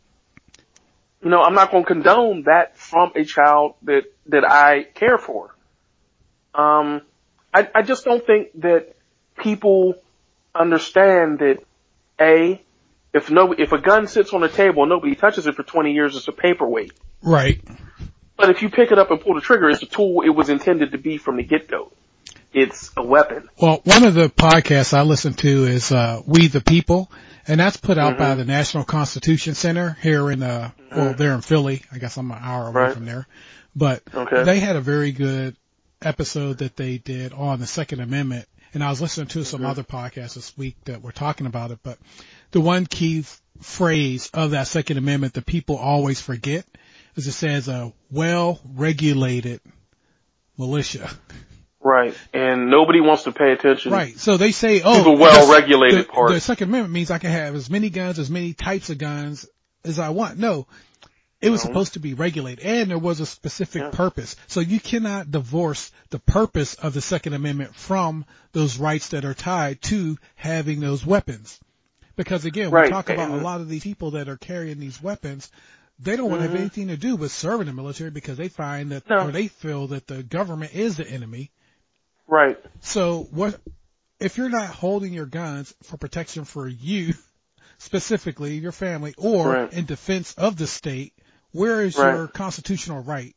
you know, I'm not going to condone that from a child that, that I care for. Um, I, I just don't think that people understand that, A, if no, if a gun sits on a table and nobody touches it for twenty years, it's a paperweight. Right. But if you pick it up and pull the trigger, it's the tool it was intended to be from the get-go. It's a weapon. Well, one of the podcasts I listen to is uh We the People, and that's put out mm-hmm. by the National Constitution Center here in, uh mm-hmm. well, they're in Philly. I guess I'm an hour away right. from there. But okay. they had a very good episode that they did on the Second Amendment, and I was listening to some mm-hmm. other podcasts this week that were talking about it, but the one key f- phrase of that Second Amendment that people always forget is it says a well-regulated militia. Right, and nobody wants to pay attention. Right, so they say, oh, to the well-regulated the, part. The Second Amendment means I can have as many guns, as many types of guns as I want. No, it was no. supposed to be regulated, and there was a specific yeah. purpose. So you cannot divorce the purpose of the Second Amendment from those rights that are tied to having those weapons. Because again, right. we talk about and, a lot of these people that are carrying these weapons. They don't want to mm-hmm. have anything to do with serving the military because they find that, no. or they feel that the government is the enemy. Right. So what, if you're not holding your guns for protection for you, specifically your family, or right. in defense of the state, where is right. your constitutional right?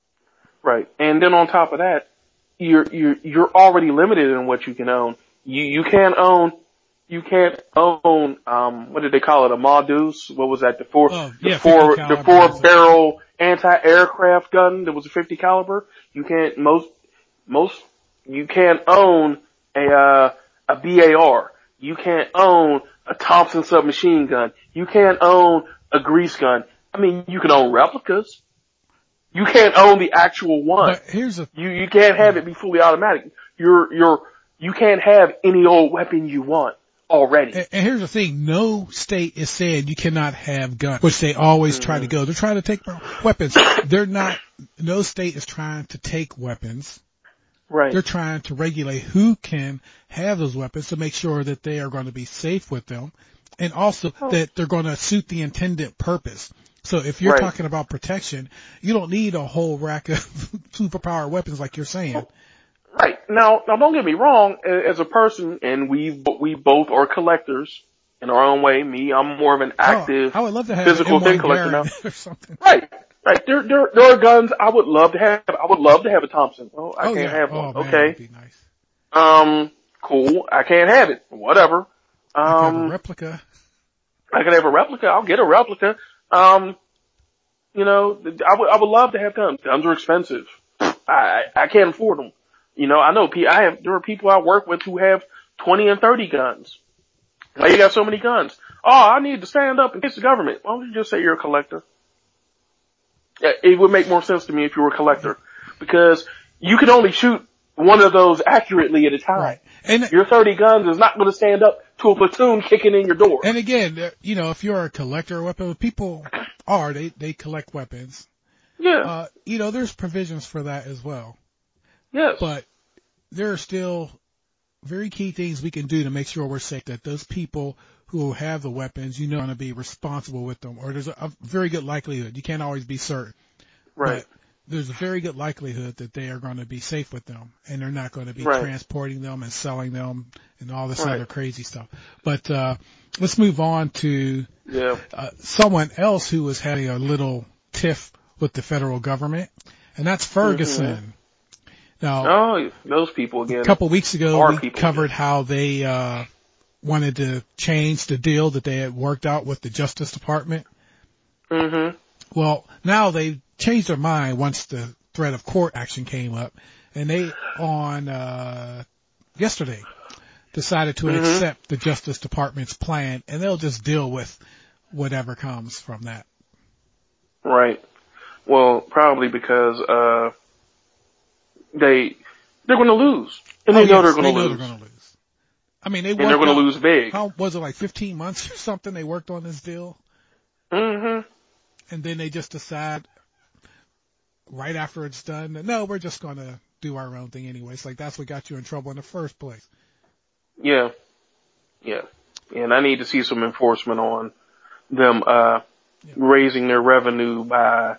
Right. And then on top of that, you're, you're, you're already limited in what you can own. You, you can't own, you can't own, um, what did they call it? A Maudus? What was that? The four, oh, the yeah, four, the four barrel anti-aircraft gun that was a fifty caliber. You can't, most, most, you can't own a, uh, a B A R. You can't own a Thompson submachine gun. You can't own a grease gun. I mean, you can own replicas. You can't own the actual one. But here's a, you, you can't have it be fully automatic. You're, you're, you can't have any old weapon you want already. And, and here's the thing, no state is saying you cannot have guns, which they always mm-hmm. try to go. They're trying to take weapons. They're not, no state is trying to take weapons. Right. They're trying to regulate who can have those weapons to make sure that they are going to be safe with them, and also oh. that they're going to suit the intended purpose. So if you're right. talking about protection, you don't need a whole rack of superpower weapons like you're saying. Right. Now, now don't get me wrong, as a person, and we we both are collectors in our own way. Me, I'm more of an active oh, I would love to have physical thing collector now. Or something. Right. Right. There, there, there are guns I would love to have. I would love to have a Thompson. Well, I oh, can't yeah. have oh, one. Man, okay. that'd be nice. Um, cool. I can't have it. Whatever. Um, I can have a replica. I can have a replica. I'll get a replica. Um, you know, I would, I would love to have guns. Guns are expensive. I, I can't afford them. You know, I know, I have, there are people I work with who have twenty and thirty guns. Why you got so many guns? Oh, I need to stand up against the government. Why don't you just say you're a collector? It would make more sense to me if you were a collector, because you can only shoot one of those accurately at a time. Right. And your thirty guns is not going to stand up to a platoon kicking in your door. And again, you know, if you're a collector of weapons, people are, they, they collect weapons. Yeah. Uh, you know, there's provisions for that as well. Yes. But there are still very key things we can do to make sure we're safe, that those people who have the weapons, you know, are going to be responsible with them, or there's a, a very good likelihood. You can't always be certain. Right. But there's a very good likelihood that they are going to be safe with them, and they're not going to be right. transporting them and selling them and all this right. other crazy stuff. But, uh, let's move on to yeah. uh, someone else who was having a little tiff with the federal government, and that's Ferguson. Mm-hmm. Now, oh, those people again. A couple weeks ago, we covered again. how they, uh, wanted to change the deal that they had worked out with the Justice Department. Mm-hmm. Well, now they changed their mind once the threat of court action came up, and they, on, uh, yesterday, decided to mm-hmm. accept the Justice Department's plan, and they'll just deal with whatever comes from that. Right. Well, probably because, uh, they, they're going to lose. And oh, they know yes, they're going to lose. They're going to lose. I mean, they and they're going to lose big. How was it, like fifteen months or something? They worked on this deal, mm-hmm. and then they just decide right after it's done, that, no, we're just going to do our own thing anyway. It's like that's what got you in trouble in the first place. Yeah, yeah, and I need to see some enforcement on them uh yeah. raising their revenue by.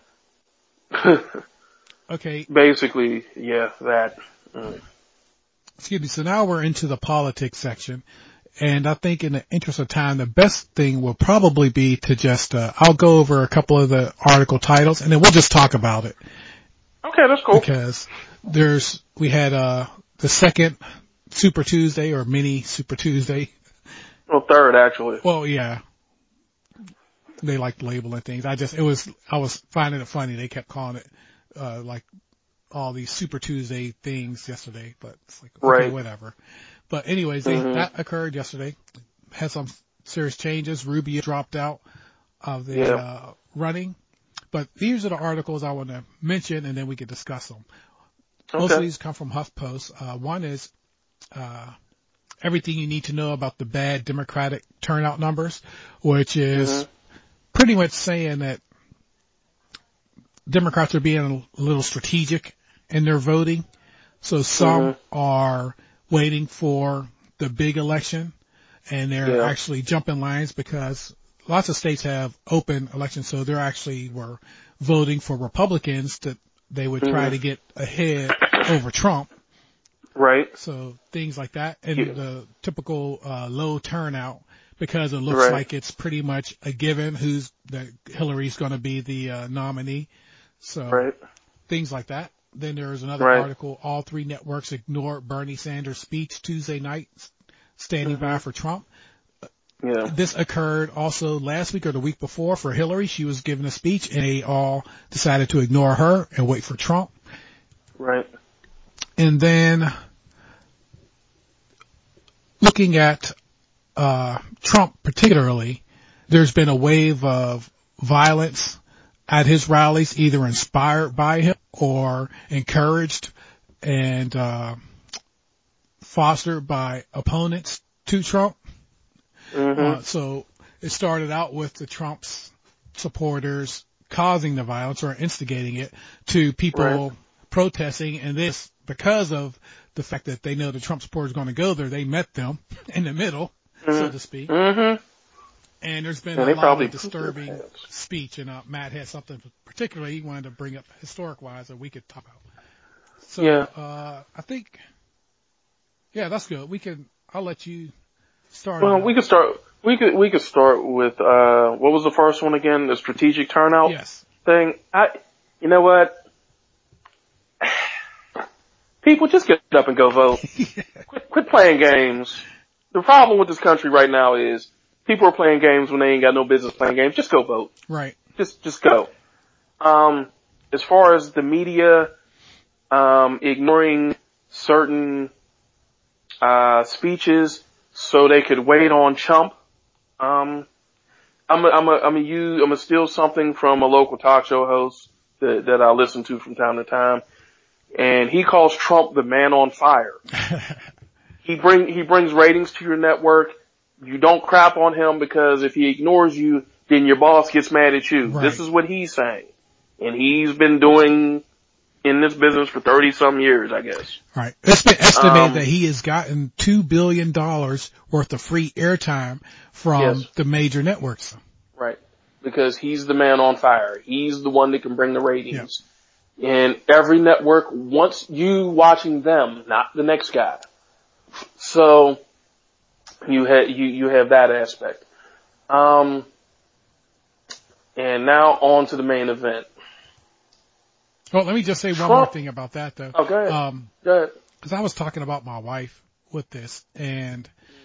okay. Basically, yeah, that. Mm. Excuse me. So now we're into the politics section, and I think in the interest of time, the best thing will probably be to just, uh, I'll go over a couple of the article titles, and then we'll just talk about it. Okay, that's cool. Because there's, we had, uh, the second Super Tuesday or mini Super Tuesday. Well, third, actually. Well, yeah. They like labeling things. I just, it was, I was finding it funny. They kept calling it, uh, like, all these Super Tuesday things yesterday, but it's like, okay, right. whatever. But anyways, they, mm-hmm. that occurred yesterday. Had some serious changes. Rubio dropped out of the, yeah. uh, running. But these are the articles I want to mention, and then we can discuss them. Okay. Most of these come from HuffPost. Uh, one is, uh, everything you need to know about the bad Democratic turnout numbers, which is mm-hmm. pretty much saying that Democrats are being a little strategic in their voting. So some mm-hmm. are waiting for the big election. and they're Yeah. actually jumping lines because lots of states have open elections, so they're actually were voting for Republicans that they would try Mm-hmm. to get ahead over Trump. Right. So things like that, and Yeah. the typical uh, low turnout because it looks Right. like it's pretty much a given who's that Hillary's going to be the uh, nominee. So Right. things like that. Then there's another Right. article, all three networks ignored Bernie Sanders' speech Tuesday night standing Mm-hmm. by for Trump. Yeah. This occurred also last week or the week before for Hillary. She was giving a speech and they all decided to ignore her and wait for Trump. Right. And then looking at uh, Trump particularly, there's been a wave of violence at his rallies, either inspired by him or encouraged and uh, fostered by opponents to Trump. Mm-hmm. Uh, so it started out with the Trump's supporters causing the violence or instigating it to people Right. protesting, and this because of the fact that they know the Trump supporters are going to go there, they met them in the middle, Mm-hmm. so to speak. Mm-hmm. And there's been And a they lot probably of pooped their disturbing pants. speech, and uh, Matt had something particularly he wanted to bring up historic-wise that we could talk about. So Yeah. uh, I think, yeah, that's good. We can. I'll let you start. Well, it we out. could start. We could we could start with uh what was the first one again? The strategic turnout Yes. thing. I, you know what? People just get up and go vote. Quit, quit playing games. The problem with this country right now is people are playing games when they ain't got no business playing games. Just go vote. Right. Just just go. Um, as far as the media um, ignoring certain uh, speeches so they could wait on Trump. Um, I'm a, I'm a, I'm a use, I'm gonna steal something from a local talk show host that, that I listen to from time to time, and he calls Trump the man on fire. he bring he brings ratings to your network. You don't crap on him because if he ignores you, then your boss gets mad at you. Right. This is what he's saying, and he's been doing in this business for thirty some years, I guess. Right. It's been estimated Um, that he has gotten two billion dollars worth of free airtime from Yes. the major networks. Right. Because he's the man on fire. He's the one that can bring the ratings. And every network wants you watching them, not the next guy. So you have you, you have that aspect. Um, and now on to the main event. Well, let me just say Trump, one more thing about that though. Oh, go ahead. Um, Go ahead. cause I was talking about my wife with this and,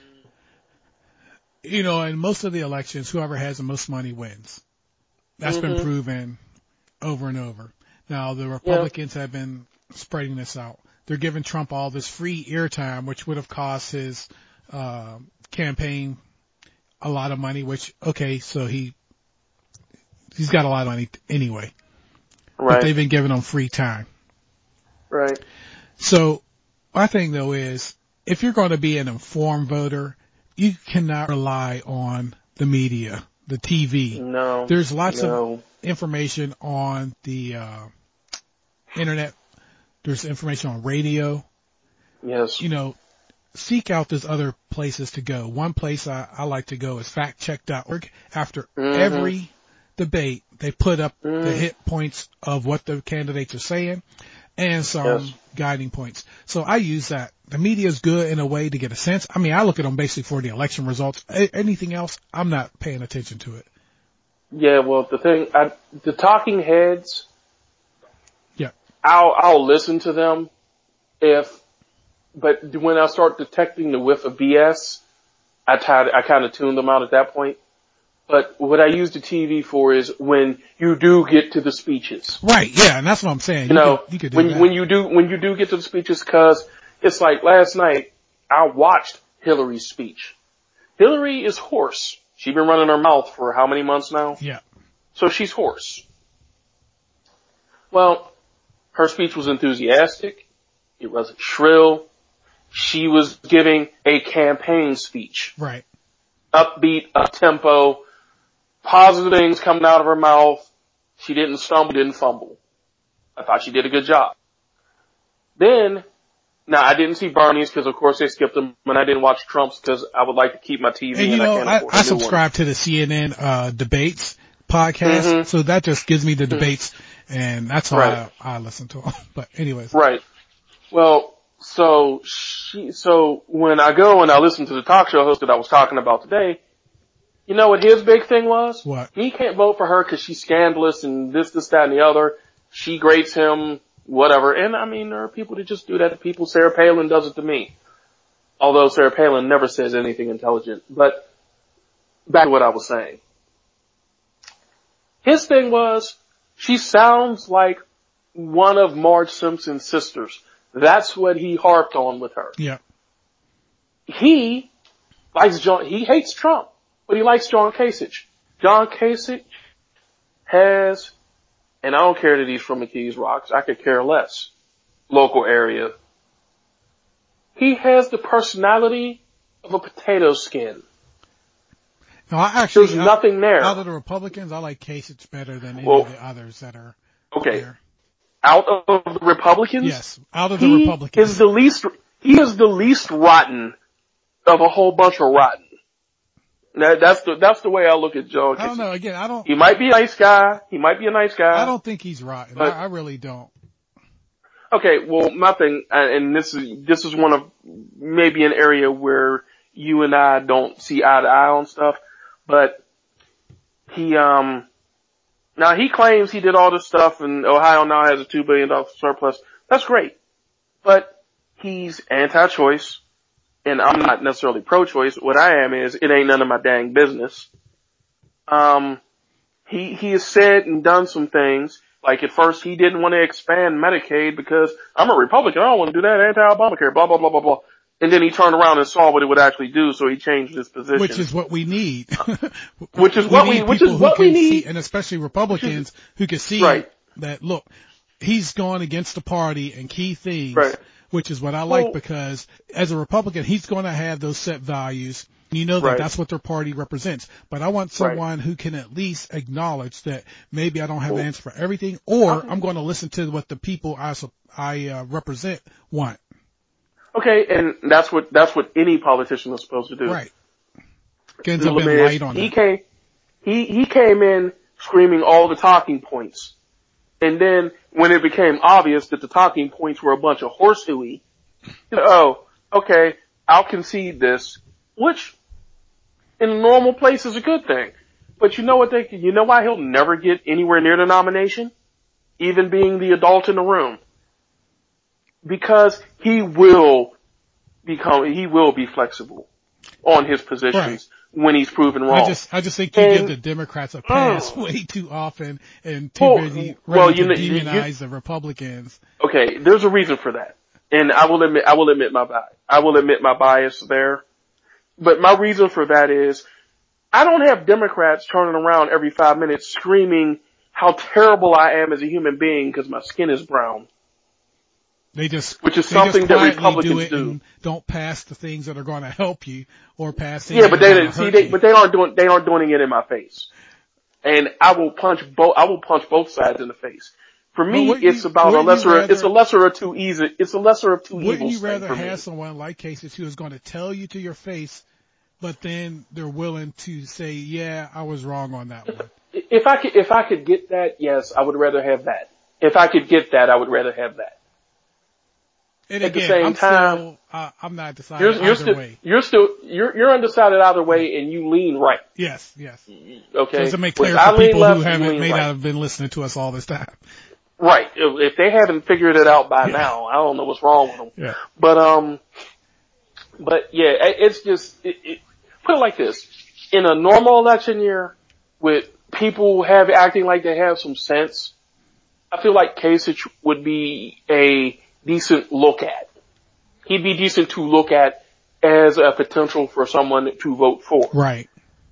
you know, in most of the elections, whoever has the most money wins. That's Mm-hmm. been proven over and over. Now the Republicans yeah. have been spreading this out. They're giving Trump all this free airtime, which would have cost his, uh, campaign a lot of money, which, okay, so he, he's got a lot of money anyway. Right. But they've been giving him free time. Right. So my thing though is, if you're going to be an informed voter, you cannot rely on the media, the T V. No. There's lots no. of information on the, uh, internet. There's information on radio. Yes. You know, seek out those other places to go. One place I, I like to go is fact check dot org. After mm-hmm. every debate, they put up mm-hmm. the hit points of what the candidates are saying and some yes. guiding points. So I use that. The media is good in a way to get a sense. I mean, I look at them basically for the election results. A- anything else, I'm not paying attention to it. Yeah, well, the thing, I, the talking heads, yeah, I'll, I'll listen to them if, but when I start detecting the whiff of B S, I try, I kind of tune them out at that point. But what I use the T V for is when you do get to the speeches. Right, yeah, and that's what I'm saying. You, you know, could, you could do when, that. when you do, when you do get to the speeches, cause it's like last night, I watched Hillary's speech. Hillary is hoarse. She's been running her mouth for how many months now? Yeah. So she's hoarse. Well, her speech was enthusiastic. It wasn't shrill. She was giving a campaign speech. Right. Upbeat, up-tempo, positive things coming out of her mouth. She didn't stumble, didn't fumble. I thought she did a good job. Then, Now, I didn't see Bernie's because, of course, they skipped them, and I didn't watch Trump's because I would like to keep my T V and, you and know, I can't I, afford I a new one. subscribe to the C N N uh debates podcast, Mm-hmm. so that just gives me the debates, and that's how Right. I, I listen to them. But anyways. Right. Well, so she, so when I go and I listen to the talk show host that I was talking about today, you know what his big thing was? What? He can't vote for her because she's scandalous and this, this, that, and the other. She grates him, whatever. And I mean, there are people that just do that to people. Sarah Palin does it to me. Although Sarah Palin never says anything intelligent. But back to what I was saying. His thing was, she sounds like one of Marge Simpson's sisters. That's what he harped on with her. Yeah. He likes John, he hates Trump, but he likes John Kasich. John Kasich has, and I don't care that he's from McKees Rocks, I could care less, local area. He has the personality of a potato skin. No, I actually, There's nothing there. Out of the Republicans, I like Kasich better than any well, of the others that are okay. there. Out of the Republicans? Yes, out of the he Republicans. Is the least, he is the least rotten of a whole bunch of rotten. That, that's the, that's the way I look at Joe. I don't know, again, I don't. He might be a nice guy. He might be a nice guy. I don't think he's rotten. But, I, I really don't. Okay, well, my thing, and this is, this is one of, maybe an area where you and I don't see eye to eye on stuff, but he, um, now he claims he did all this stuff and Ohio now has a two billion dollars surplus. That's great. But he's anti-choice, and I'm not necessarily pro-choice. What I am is, it ain't none of my dang business. Um, he, he has said and done some things. Like at first he didn't want to expand Medicaid because I'm a Republican, I don't want to do that, anti-Obamacare, blah, blah, blah, blah, blah. And then he turned around and saw what it would actually do, so he changed his position. Which is what we need. which is we what need we, which people is who what can we need. See, and especially Republicans who can see right. that, look, he's going against the party and key things, right. which is what I like well, because as a Republican, he's going to have those set values. You know that right. that's what their party represents. But I want someone right. who can at least acknowledge that maybe I don't have well, an answer for everything, or I'm going to listen to what the people I, I uh, represent want. Okay, and that's what that's what any politician is supposed to do. Right. Ends up being light on he that. Came, he he came in screaming all the talking points, and then when it became obvious that the talking points were a bunch of horse hooey, oh, okay, I'll concede this, which in a normal place is a good thing. But you know what they, you know why he'll never get anywhere near the nomination? Even being the adult in the room. Because he will become, he will be flexible on his positions right. when he's proven wrong. I just, I just think you and, give the Democrats a pass uh, way too often and too well, busy ready well, you to know, demonize you, the Republicans. Okay, there's a reason for that. And I will admit, I will admit my bias. I will admit my bias there. But my reason for that is, I don't have Democrats turning around every five minutes screaming how terrible I am as a human being because my skin is brown. They just, which is they something just that Republicans do, it do. And don't pass the things that are going to help you, or pass things yeah, but that they are see they, but they aren't doing they aren't doing it in my face, and I will punch both. I will punch both sides in the face. For me, it's you, about a lesser. Rather, it's a lesser of two easy. It's a lesser of two evils. Wouldn't you rather have me. someone like Kasich who is going to tell you to your face, but then they're willing to say, "Yeah, I was wrong on that one." If I could, if I could get that, yes, I would rather have that. If I could get that, I would rather have that. And At again, the same I'm time, still, uh, I'm not deciding you're, you're either still, way. You're still, you're, you're undecided either way, and you lean right. Yes, yes. Okay. Just to make clear Whereas for people left, who haven't, may right. not have been listening to us all this time. Right. If, if they haven't figured it out by yeah. now, I don't know what's wrong with them. Yeah. But um, but yeah, it's just it, it, put it like this: in a normal election year, with people have acting like they have some sense, I feel like Kasich would be a decent look at. He'd be decent to look at as a potential for someone to vote for. Right.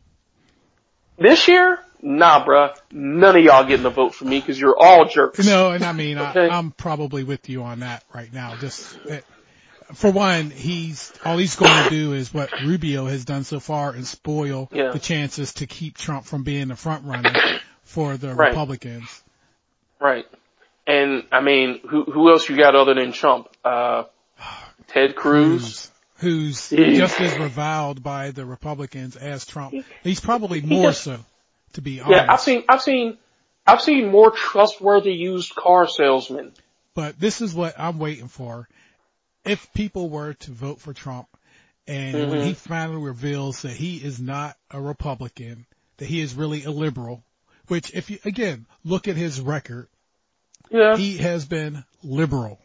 This year, nah, bruh. None of y'all getting a vote for me because you're all jerks. No, and I mean, okay? I, I'm probably with you on that right now. Just it, for one, he's all he's going to do is what Rubio has done so far and spoil yeah. the chances to keep Trump from being the front runner for the right. Republicans. Right. And I mean, who who else you got other than Trump? Uh, Ted Cruz, who's he, just as reviled by the Republicans as Trump. He's probably he more just, so, to be honest. Yeah, I've seen, I've seen, I've seen more trustworthy used car salesmen. But this is what I'm waiting for. If people were to vote for Trump, and mm-hmm. when he finally reveals that he is not a Republican, that he is really a liberal, which if you, again, look at his record, yeah. he has been liberal.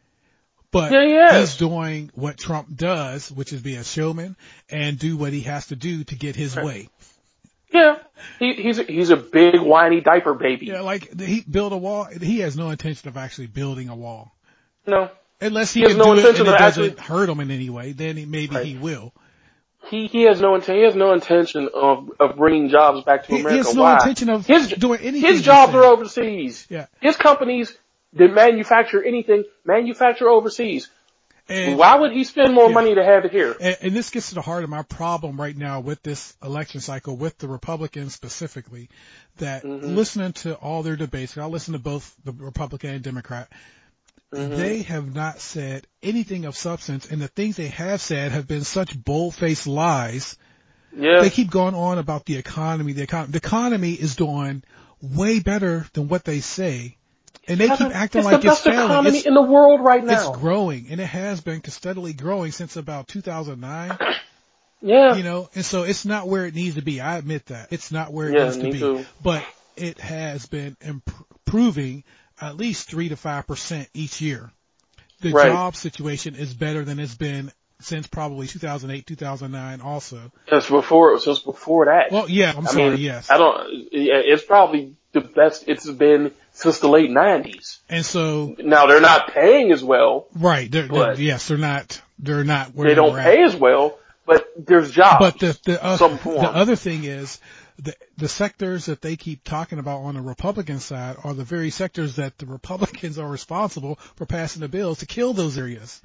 But yeah, he he's doing what Trump does, which is be a showman and do what he has to do to get his right. way. Yeah, he, he's a, he's a big whiny diaper baby. Yeah, like he build a wall. He has no intention of actually building a wall. No, unless he, he can no do it and it doesn't actually, hurt him in any way. Then he, maybe right. he will. He he has no intent. He has no intention of of bringing jobs back to he, America. He has no Why? intention of his, doing anything. His jobs are overseas. Yeah. His companies that manufacture anything manufacture overseas. And, why would he spend more yeah. money to have it here? And, and this gets to the heart of my problem right now with this election cycle, with the Republicans specifically, that mm-hmm. listening to all their debates, I listen to both the Republican and Democrat, mm-hmm. they have not said anything of substance, and the things they have said have been such bold-faced lies. Yeah. They keep going on about the economy. The economy, the economy is doing way better than what they say. And they keep acting it's like the it's best failing. economy It's, in the world right now. It's growing, and it has been steadily growing since about two thousand nine. Yeah. You know, and so it's not where it needs to be. I admit that. It's not where it yeah, needs to me be. Too. But it has been improving at least three to five percent each year. The right. job situation is better than it's been since probably two thousand eight, two thousand nine also. Since before, since before that. Well, yeah, I'm I sorry, mean, yes. I don't, it's probably the best it's been since the late nineties. And so. Now they're not paying as well. Right. They're, they're, yes, they're not, they're not where they don't at. pay as well, but there's jobs. But the, the, uh, some form. the other thing is, the, the sectors that they keep talking about on the Republican side are the very sectors that the Republicans are responsible for passing the bills to kill those areas.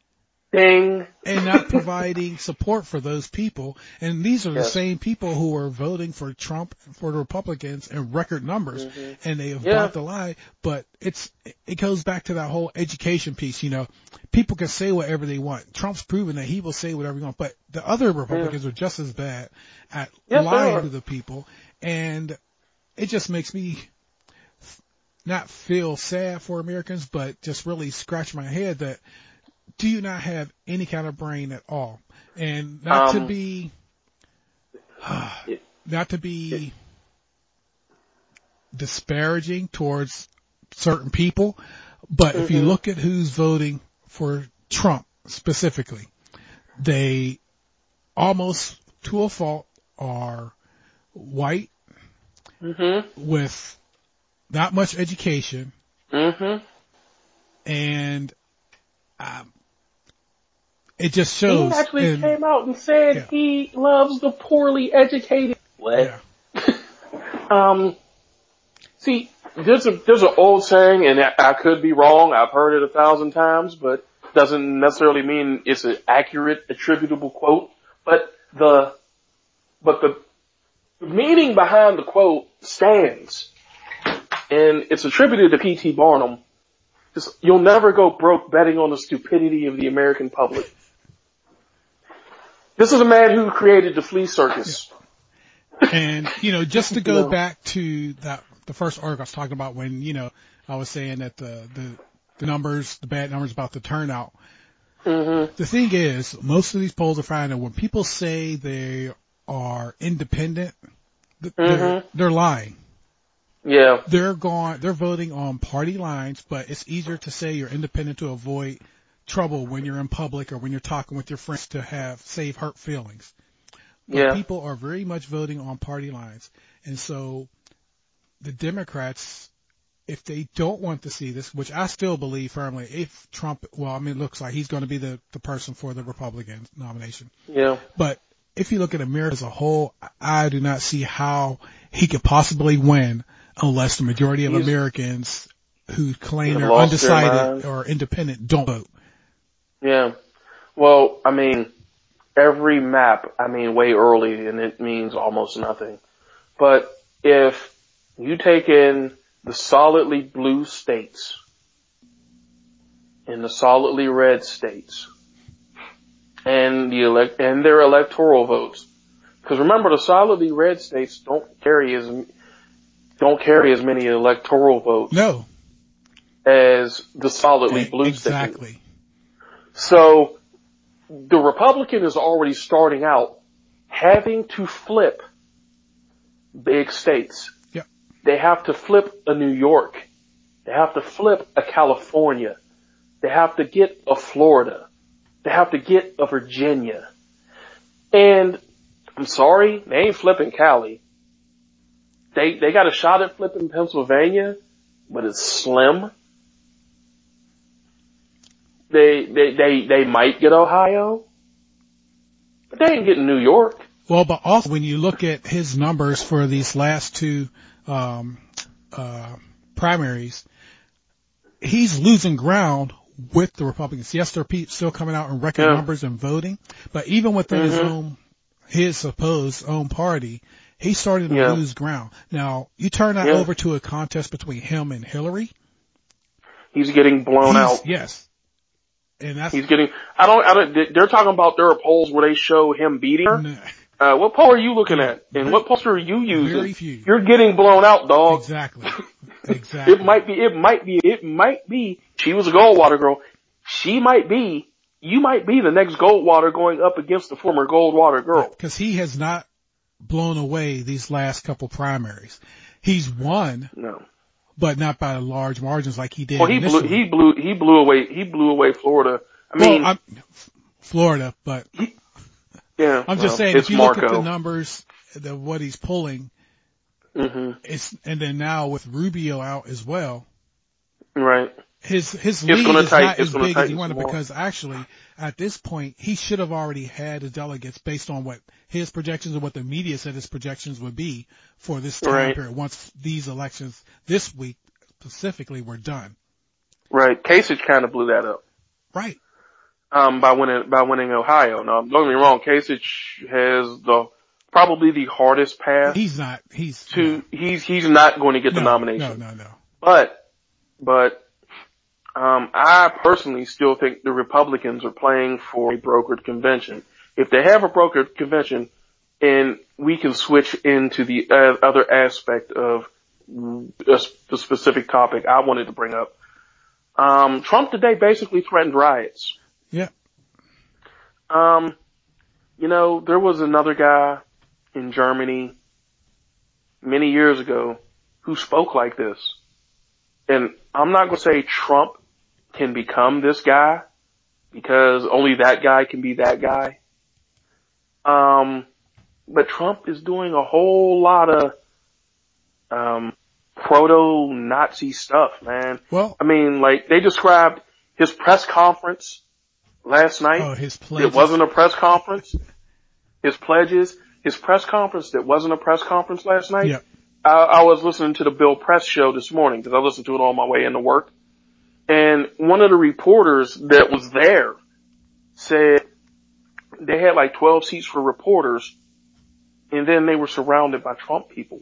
Ding. And not providing support for those people. And these are yes. the same people who are voting for Trump, for the Republicans in record numbers. Mm-hmm. And they have yeah. bought the lie. But it's, it goes back to that whole education piece. You know, people can say whatever they want. Trump's proven that he will say whatever he wants. But the other Republicans yeah. are just as bad at yes, lying to the people. And it just makes me not feel sad for Americans, but just really scratch my head that, do you not have any kind of brain at all? And not um, to be, not to be disparaging towards certain people, but mm-hmm. if you look at who's voting for Trump specifically, they almost to a fault are white mm-hmm. with not much education, mm-hmm. and um, it just shows. He actually and, came out and said yeah. he loves the poorly educated. What? Yeah. um, see, there's a there's an old saying, and I could be wrong. I've heard it a thousand times, but doesn't necessarily mean it's an accurate, attributable quote. But the but the, the meaning behind the quote stands, and it's attributed to P T Barnum. Just, you'll never go broke betting on the stupidity of the American public. This is a man who created the flea circus. Yeah. And, you know, just to go no. back to that, the first article I was talking about when, you know, I was saying that the, the, the numbers, the bad numbers about the turnout. Mm-hmm. The thing is, most of these polls are finding when people say they are independent, they're, mm-hmm. they're lying. Yeah. They're going, they're voting on party lines, but it's easier to say you're independent to avoid trouble when you're in public or when you're talking with your friends to have, save hurt feelings. But yeah. people are very much voting on party lines. And so the Democrats, if they don't want to see this, which I still believe firmly, if Trump, well, I mean, it looks like he's going to be the, the person for the Republican nomination. Yeah. But if you look at America as a whole, I do not see how he could possibly win unless the majority of he's, Americans who claim they're undecided or independent don't vote. Yeah. Well, I mean, every map, I mean, way early, and it means almost nothing. But if you take in the solidly blue states and the solidly red states, and the elect and their electoral votes. Because remember, the solidly red states don't carry as don't carry as many electoral votes. No. As the solidly blue states. Exactly. So the Republican is already starting out having to flip big states. Yep. They have to flip a New York. They have to flip a California. They have to get a Florida. They have to get a Virginia. And I'm sorry, they ain't flipping Cali. They they got a shot at flipping Pennsylvania, but it's slim. They they they they might get Ohio, but they ain't getting New York. Well, but also when you look at his numbers for these last two um, uh, primaries, he's losing ground with the Republicans. Yes, they're still coming out in record Yeah. numbers and voting, but even within Mm-hmm. his own, his supposed own party, he's starting to Yeah. lose ground. Now, you turn that Yeah. over to a contest between him and Hillary. He's getting blown he's, out. Yes. And that's, He's getting, I don't, I don't, they're talking about there are polls where they show him beating her. no, Uh, what poll are you looking at? And Very- what poster are you using? very few. You're getting blown out, dog. Exactly. Exactly. It might be, it might be, it might be, she was a Goldwater girl. She might be, you might be the next Goldwater going up against the former Goldwater girl. Because he has not blown away these last couple primaries. He's won, No. but not by large margins like he did Well, he blew, initially. he blew, he blew away, he blew away Florida. I mean, well, I'm, Florida, but yeah. I'm just well, saying, it's if you Marco. look at the numbers, the, what he's pulling, hmm it's, and then now with Rubio out as well, Right. his, his It's lead gonna is tighten- not it's as gonna big as he tighten wanted some more. because actually at this point he should have already had his delegates based on what his projections and what the media said his projections would be for this time Right. period once these elections this week specifically were done. Right. Kasich kind of blew that up. Right. Um, by winning, by winning Ohio. Now, don't get me wrong, Kasich has the, probably the hardest path He's not, he's, to, no. he's, he's not going to get the no, nomination. no, no, no. But, but, um, I personally still think the Republicans are playing for a brokered convention. If they have a brokered convention, and we can switch into the uh, other aspect of a, the specific topic I wanted to bring up. Um, Trump today basically threatened riots. Yeah. Um, you know, there was another guy in Germany many years ago who spoke like this. And I'm not going to say Trump can become this guy because only that guy can be that guy. Um, but Trump is doing a whole lot of, um, proto-Nazi stuff, man. Well, I mean, like, they described his press conference last night. oh, his pledges. It wasn't a press conference. His pledges, his press conference that wasn't a press conference last night. Yep. I, I was listening to the Bill Press show this morning because I listened to it on my way into work. And one of the reporters that was there said they had like twelve seats for reporters and then they were surrounded by Trump people.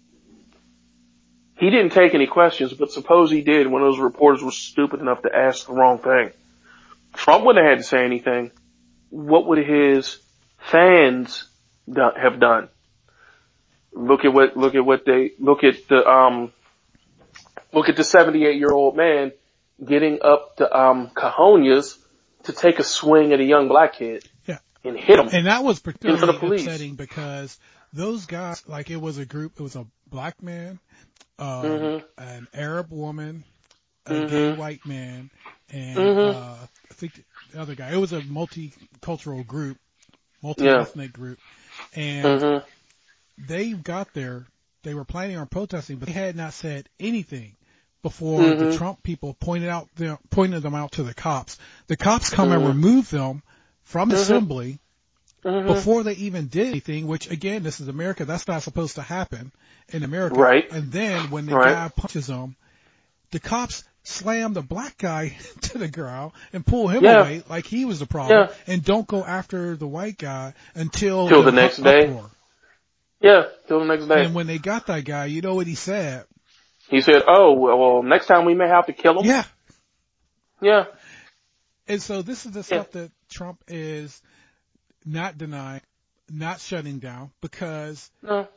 He didn't take any questions, but suppose he did when those reporters were stupid enough to ask the wrong thing. Trump wouldn't have had to say anything. What would his fans do, have done? Look at what, look at what they, look at the, um, look at the seventy-eight year old man getting up to, um, cojones to take a swing at a young black kid. Yeah. And hit him. And that was Into the particularly police. upsetting because those guys, like it was a group, it was a black man, um, Mhm. an Arab woman, a Mhm. gay white man, and Mhm. uh, I think the other guy. It was a multicultural group, multi-ethnic group, and Mhm. they got there. They were planning on protesting, but they had not said anything before Mhm. the Trump people pointed out them, pointed them out to the cops. The cops come and Mhm. remove them from the Mhm. assembly Mhm. before they even did anything, which again, this is America. That's not supposed to happen in America. Right. And then when the Right. guy punches him, the cops slam the black guy to the ground and pull him Yeah. away like he was the problem Yeah. and don't go after the white guy until Till the next day. uproar. Yeah, till the next day. And when they got that guy, you know what he said? He said, oh, well, well, next time we may have to kill him. Yeah. Yeah. And so this is the Yeah. stuff that Trump is not denying, not shutting down because, No.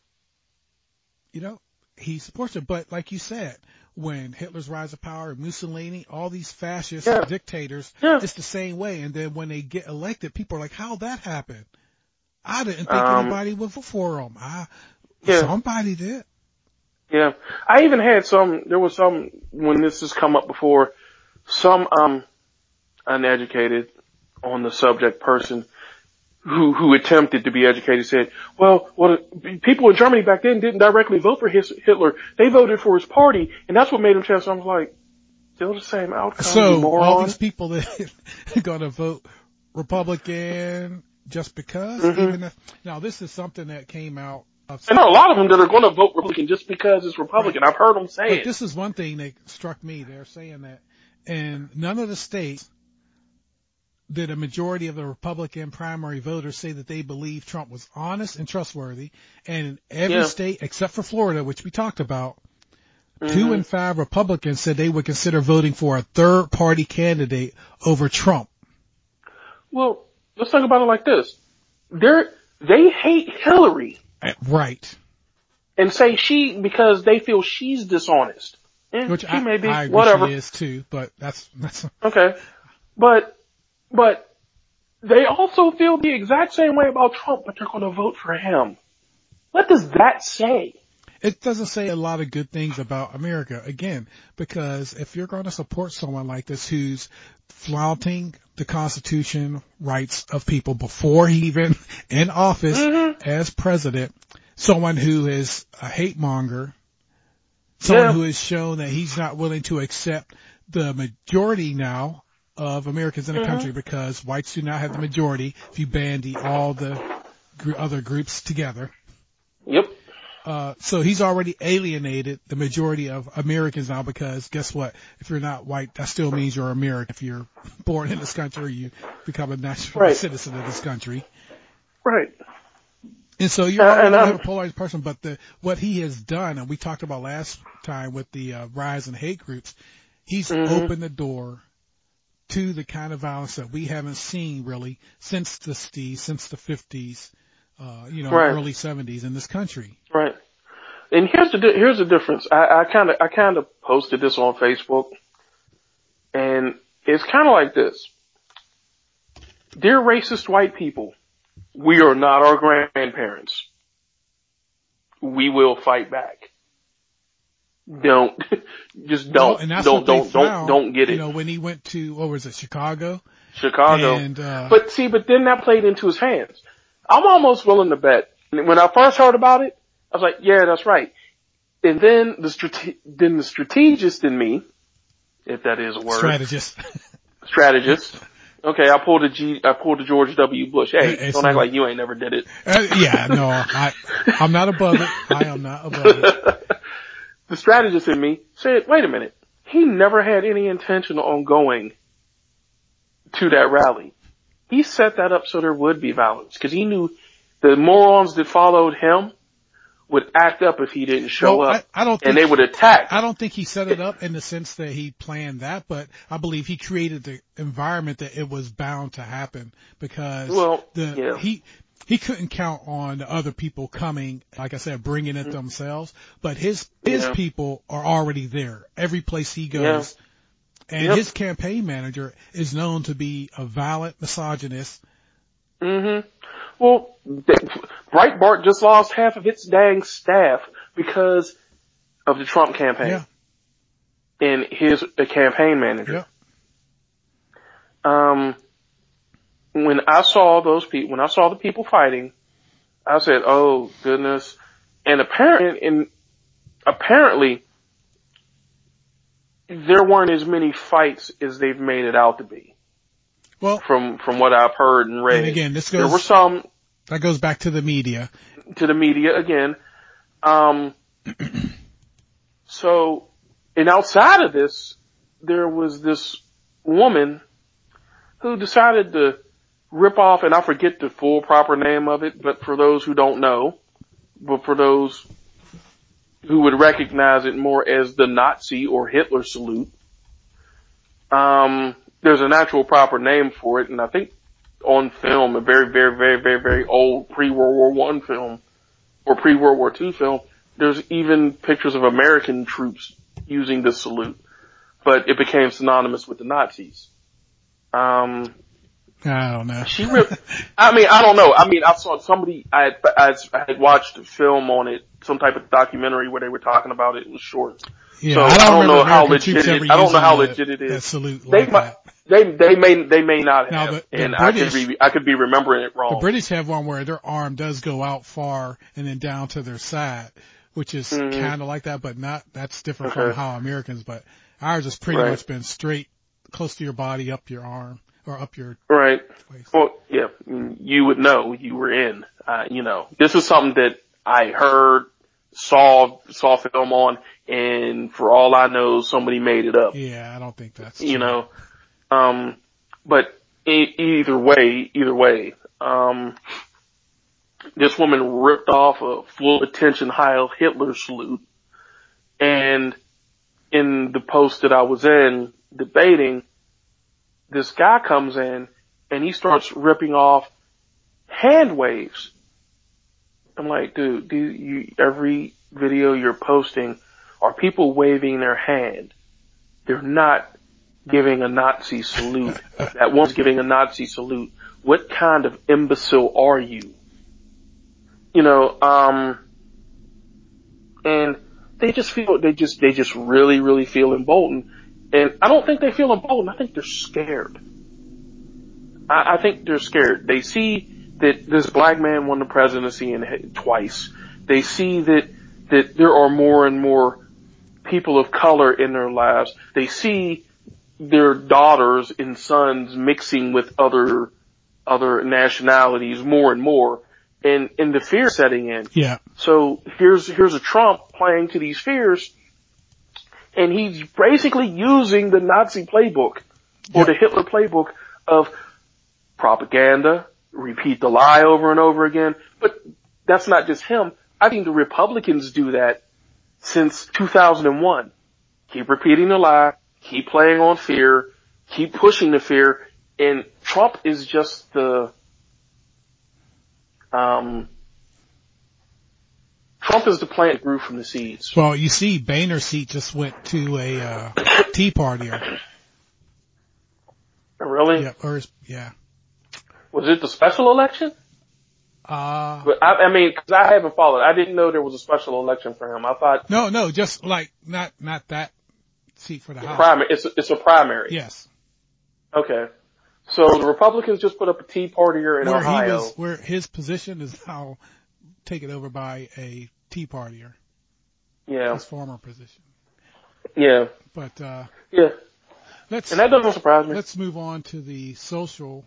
you know, he supports it. But like you said, when Hitler's rise of power, Mussolini, all these fascist Yeah. dictators, Yeah. it's the same way. And then when they get elected, people are like, how'd that happen? I didn't think Um, anybody would vote for him. I, Yeah. somebody did. Yeah. I even had some, there was some, when this has come up before, some, um, uneducated on the subject person who, who attempted to be educated said, well, well, people in Germany back then didn't directly vote for his, Hitler. They voted for his party, and that's what made him chance. I was like, still the same outcome, you So moron. all these people that are going to vote Republican just because, Mm-hmm. even if, now this is something that came out of, And there are a lot of them that are going to vote Republican just because it's Republican. Right. I've heard them say but it. this is one thing that struck me. They're saying that in none of the states did a majority of the Republican primary voters say that they believe Trump was honest and trustworthy. And in every Yeah. state except for Florida, which we talked about, Mm-hmm. two in five Republicans said they would consider voting for a third party candidate over Trump. Well, let's think about it like this. They're, they hate Hillary Right. and say she, because they feel she's dishonest. And Which she I, may be, I agree whatever. she is too, but that's, that's, Okay. But, but they also feel the exact same way about Trump, but they're going to vote for him. What does that say? it doesn't say a lot of good things about America, again, because if you're going to support someone like this who's flaunting the Constitution rights of people before he even in office Mm-hmm. as president, someone who is a hate monger, someone Yeah. who has shown that he's not willing to accept the majority now of Americans in the Mm-hmm. country because whites do not have the majority if you bandy all the gr- other groups together. Yep. Uh, so he's already alienated the majority of Americans now because guess what? If you're not white, that still means you're American. If you're born in this country, you become a natural Right. citizen of this country. Right. And so you're Uh, already and going to I'm- have a polarized person, but the, what he has done, and we talked about last time with the uh, rise in hate groups, he's Mm-hmm. opened the door to the kind of violence that we haven't seen really since the sixties, since the fifties, uh, you know, Right. early seventies in this country. Right. And here's the di- here's the difference. I kind of I kind of posted this on Facebook, and it's kind of like this: dear racist white people, we are not our grandparents. We will fight back. Don't just don't Well, and that's don't what they don't found, don't don't get you it. know, when he went to, what was it, Chicago? Chicago. And, uh, But see, but then that played into his hands. I'm almost willing to bet. When I first heard about it, I was like, yeah, that's right. And then the strate- then the strategist in me, if that is a word, strategist. strategist. Okay, I pulled a G, I pulled a George W. Bush. Hey, Hey, don't so- act like you ain't never did it. Uh, yeah, no, I, I'm not above it. I am not above it. The strategist in me said, wait a minute. He never had any intention on going to that rally. He set that up so there would be violence because he knew the morons that followed him would act up if he didn't show Well, up, I, I don't think and they would attack. I don't think he set it up in the sense that he planned that, but I believe he created the environment that it was bound to happen because Well, the yeah. he he couldn't count on the other people coming, like I said, bringing it themselves. But his his Yeah. people are already there every place he goes, and Yep. his campaign manager is known to be a violent misogynist. Mm-hmm. Well, Breitbart just lost half of its dang staff because of the Trump campaign Yeah, and his uh, campaign manager. yeah. Um, when I saw those people, when I saw the people fighting, I said, "Oh goodness!" And apparently, and apparently, there weren't as many fights as they've made it out to be. Well, From from what I've heard and read, and again, this there were goes some that goes back to the media. to the media again. Um, so, and outside of this, there was this woman who decided to rip off, and I forget the full proper name of it, but for those who don't know, but for those who would recognize it more as the Nazi or Hitler salute, um, there's an actual proper name for it, and I think on film, a very, very, very, very, very old pre-World War One film or pre-World War Two film, there's even pictures of American troops using this salute, but it became synonymous with the Nazis. Um, I don't know. She ripped, I mean, I don't know. I mean, I saw somebody, I had, I had watched a film on it, some type of documentary where they were talking about it. It was short. Yeah, so I don't, I don't know American how legit it, I don't know how legit it is. That salute they like might, that. they, they may, they may not Now, have, the, the and British, I could be, I could be remembering it wrong. The British have one where their arm does go out far and then down to their side, which is mm-hmm. kind of like that, but not, that's different okay. from how Americans, but ours has pretty right. much been straight, close to your body, up your arm, or up your Right. waist. Well, yeah, you would know, you were in, uh, you know, this is something that I heard, saw, saw film on, and for all I know, somebody made it up. Yeah, I don't think that's You true. know, um, but e- either way, either way, um, this woman ripped off a full attention Heil Hitler salute, and in the post that I was in debating, this guy comes in and he starts ripping off hand waves. I'm like, dude, do you, every video you're posting are people waving their hand. They're not giving a Nazi salute. That one's giving a Nazi salute. What kind of imbecile are you? You know, um, and they just feel, they just, they just really, really feel emboldened. And I don't think they feel emboldened. I think they're scared. I, I think they're scared. They see that this black man won the presidency in, twice. They see that, that there are more and more people of color in their lives. They see their daughters and sons mixing with other, other nationalities more and more, and, and the fear setting in. Yeah. So here's, here's a Trump playing to these fears, and he's basically using the Nazi playbook, or yeah. the Hitler playbook of propaganda, repeat the lie over and over again. But that's not just him. I think the Republicans do that since two thousand one. Keep repeating the lie, keep playing on fear, keep pushing the fear, and Trump is just the, um, Trump is the plant that grew from the seeds. Well, you see, Boehner's seat just went to a, uh, Tea Partier. Really? Yeah, or, yeah. Was it the special election? Uh, but I, I mean, cause I haven't followed. I didn't know there was a special election for him. I thought. No, no, just like, not, not that seat for the House. Primary. It's a, it's a primary. Yes. Okay. So the Republicans just put up a Tea Partier in where Ohio. He was, where his position is now taken over by a Tea Partier. Yeah. His former position. Yeah. But, uh. Yeah. Let's, and that doesn't surprise me. Let's move on to the social.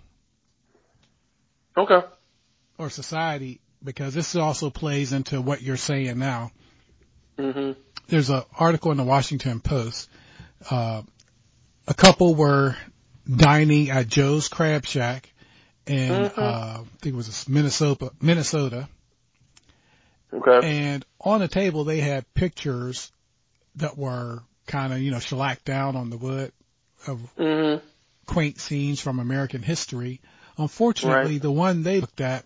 Okay. Or society, because this also plays into what you're saying now. Mm-hmm. There's an article in the Washington Post. Uh, a couple were dining at Joe's Crab Shack in, mm-hmm. uh, I think it was Minnesota, Minnesota. Okay. And on the table they had pictures that were kind of, you know, shellacked down on the wood of mm-hmm. quaint scenes from American history. Unfortunately, right. the one they looked at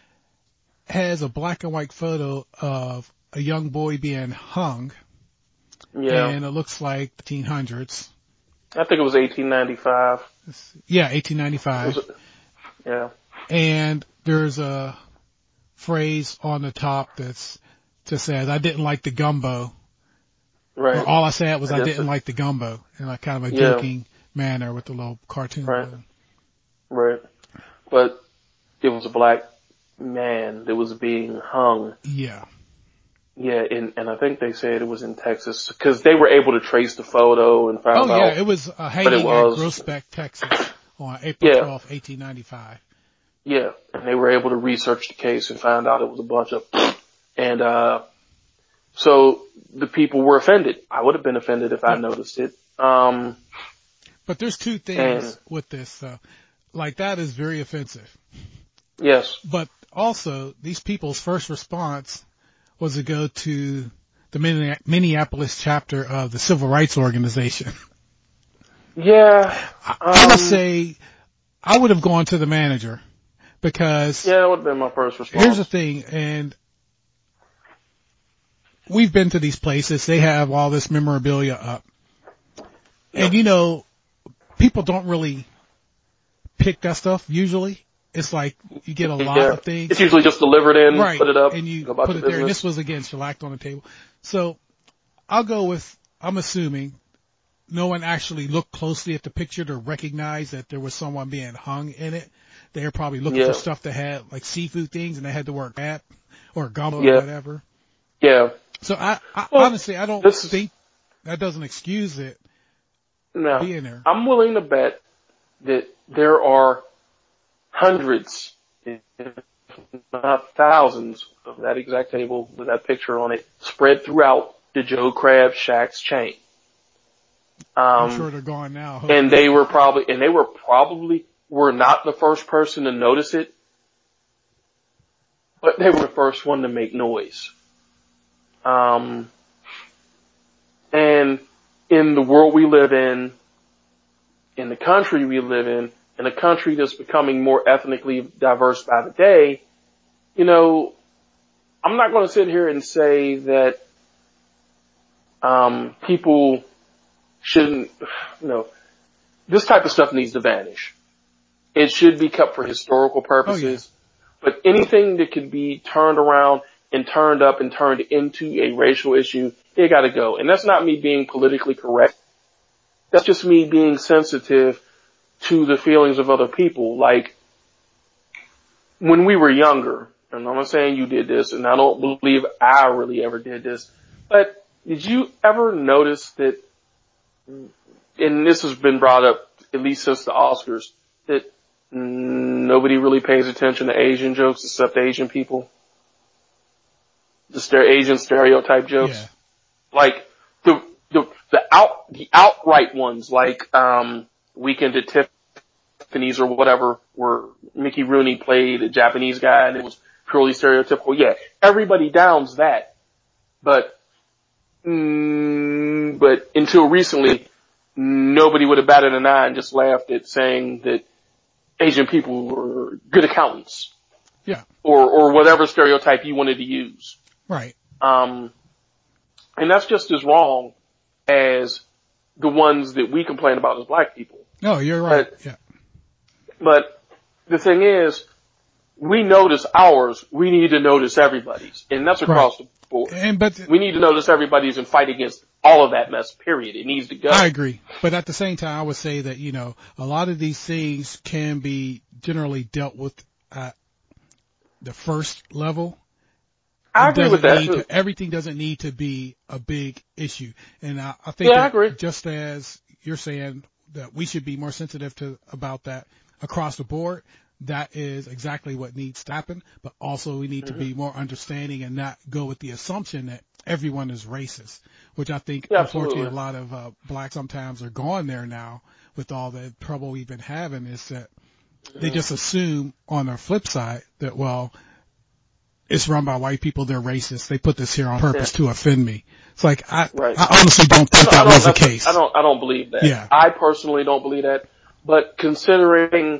has a black and white photo of a young boy being hung. Yeah. And it looks like the eighteen hundreds. I think it was eighteen ninety-five. Yeah, eighteen ninety-five. Was, yeah. And there's a phrase on the top that's just says, I didn't like the gumbo. Right. Or all I said was I, I didn't it. like the gumbo in like kind of a yeah. joking manner with the little cartoon. Right. Balloon. Right. But it was a black man that was being hung. Yeah. Yeah, and, and I think they said it was in Texas because they were able to trace the photo and find out. Oh out. yeah, it was uh, hanging it was. at Groesbeck, Texas on April yeah. twelfth, eighteen ninety-five. Yeah, and they were able to research the case and find out it was a bunch of, and uh, so the people were offended. I would have been offended if I yeah. noticed it. Um, but there's two things and, with this. Uh, like that is very offensive. Yes. But also, these people's first response was to go to the Minneapolis chapter of the Civil Rights Organization. Yeah. I, I would um, say I would have gone to the manager because Yeah, that would have been my first response. here's the thing, and we've been to these places. They have all this memorabilia up. Yep. And you know, people don't really pick that stuff usually. It's like you get a lot Yeah. of things. It's usually just delivered in, Right. put it up, and you go about put your it there. And business. this was again shellacked on the table. So I'll go with, I'm assuming no one actually looked closely at the picture to recognize that there was someone being hung in it. They were probably looking Yeah. for stuff that had like seafood things and they had the word crab or gumbo Yeah. or whatever. Yeah. So I, I Well, honestly, I don't this is- think that doesn't excuse it Now, being there. I'm willing to bet that there are hundreds, if not thousands, of that exact table with that picture on it spread throughout the Joe Crab Shack's chain. Um, I'm sure they're gone now. Hopefully. and they were probably, and they were probably were not the first person to notice it, but they were the first one to make noise. Um, and in the world we live in, in the country we live in, in a country that's becoming more ethnically diverse by the day, you know, I'm not going to sit here and say that um, people shouldn't, you know, this type of stuff needs to vanish. It should be kept for historical purposes, oh, yeah. but anything that could be turned around and turned up and turned into a racial issue, it got to go. And that's not me being politically correct. That's just me being sensitive to the feelings of other people. Like, when we were younger, and I'm not saying you did this, and I don't believe I really ever did this, but did you ever notice that, and this has been brought up at least since the Oscars, that nobody really pays attention to Asian jokes except Asian people? The ster- Asian stereotype jokes? Yeah. Like, the, the, the out, the outright ones, like, um, Weekend at Tiffany's or whatever, where Mickey Rooney played a Japanese guy and it was purely stereotypical. Yeah, everybody downs that. But, mm, but until recently, nobody would have batted an eye and just laughed at saying that Asian people were good accountants. Yeah. Or, or whatever stereotype you wanted to use. Right. Um, and that's just as wrong as the ones that we complain about as black people. No, you're right. But, yeah. But the thing is, we notice ours, we need to notice everybody's. And that's across Right. the board. And but we need to notice everybody's and fight against all of that mess, period. It needs to go. I agree. But at the same time, I would say that, you know, a lot of these things can be generally dealt with at the first level. I It agree with doesn't that need too. to, everything doesn't need to be a big issue. And I, I think Yeah, I that agree. just as you're saying that we should be more sensitive to about that across the board, that is exactly what needs to happen. But also we need Mm-hmm. to be more understanding and not go with the assumption that everyone is racist, which I think Yeah, unfortunately absolutely. a lot of uh, blacks sometimes are going there now with all the trouble we've been having, is that Mm-hmm. they just assume on the flip side that, well, it's run by white people, they're racist. They put this here on purpose Yeah. to offend me. It's like, I, Right. I honestly don't think I don't, that I don't, was the that's- case. I don't, I don't believe that. Yeah. I personally don't believe that. But considering,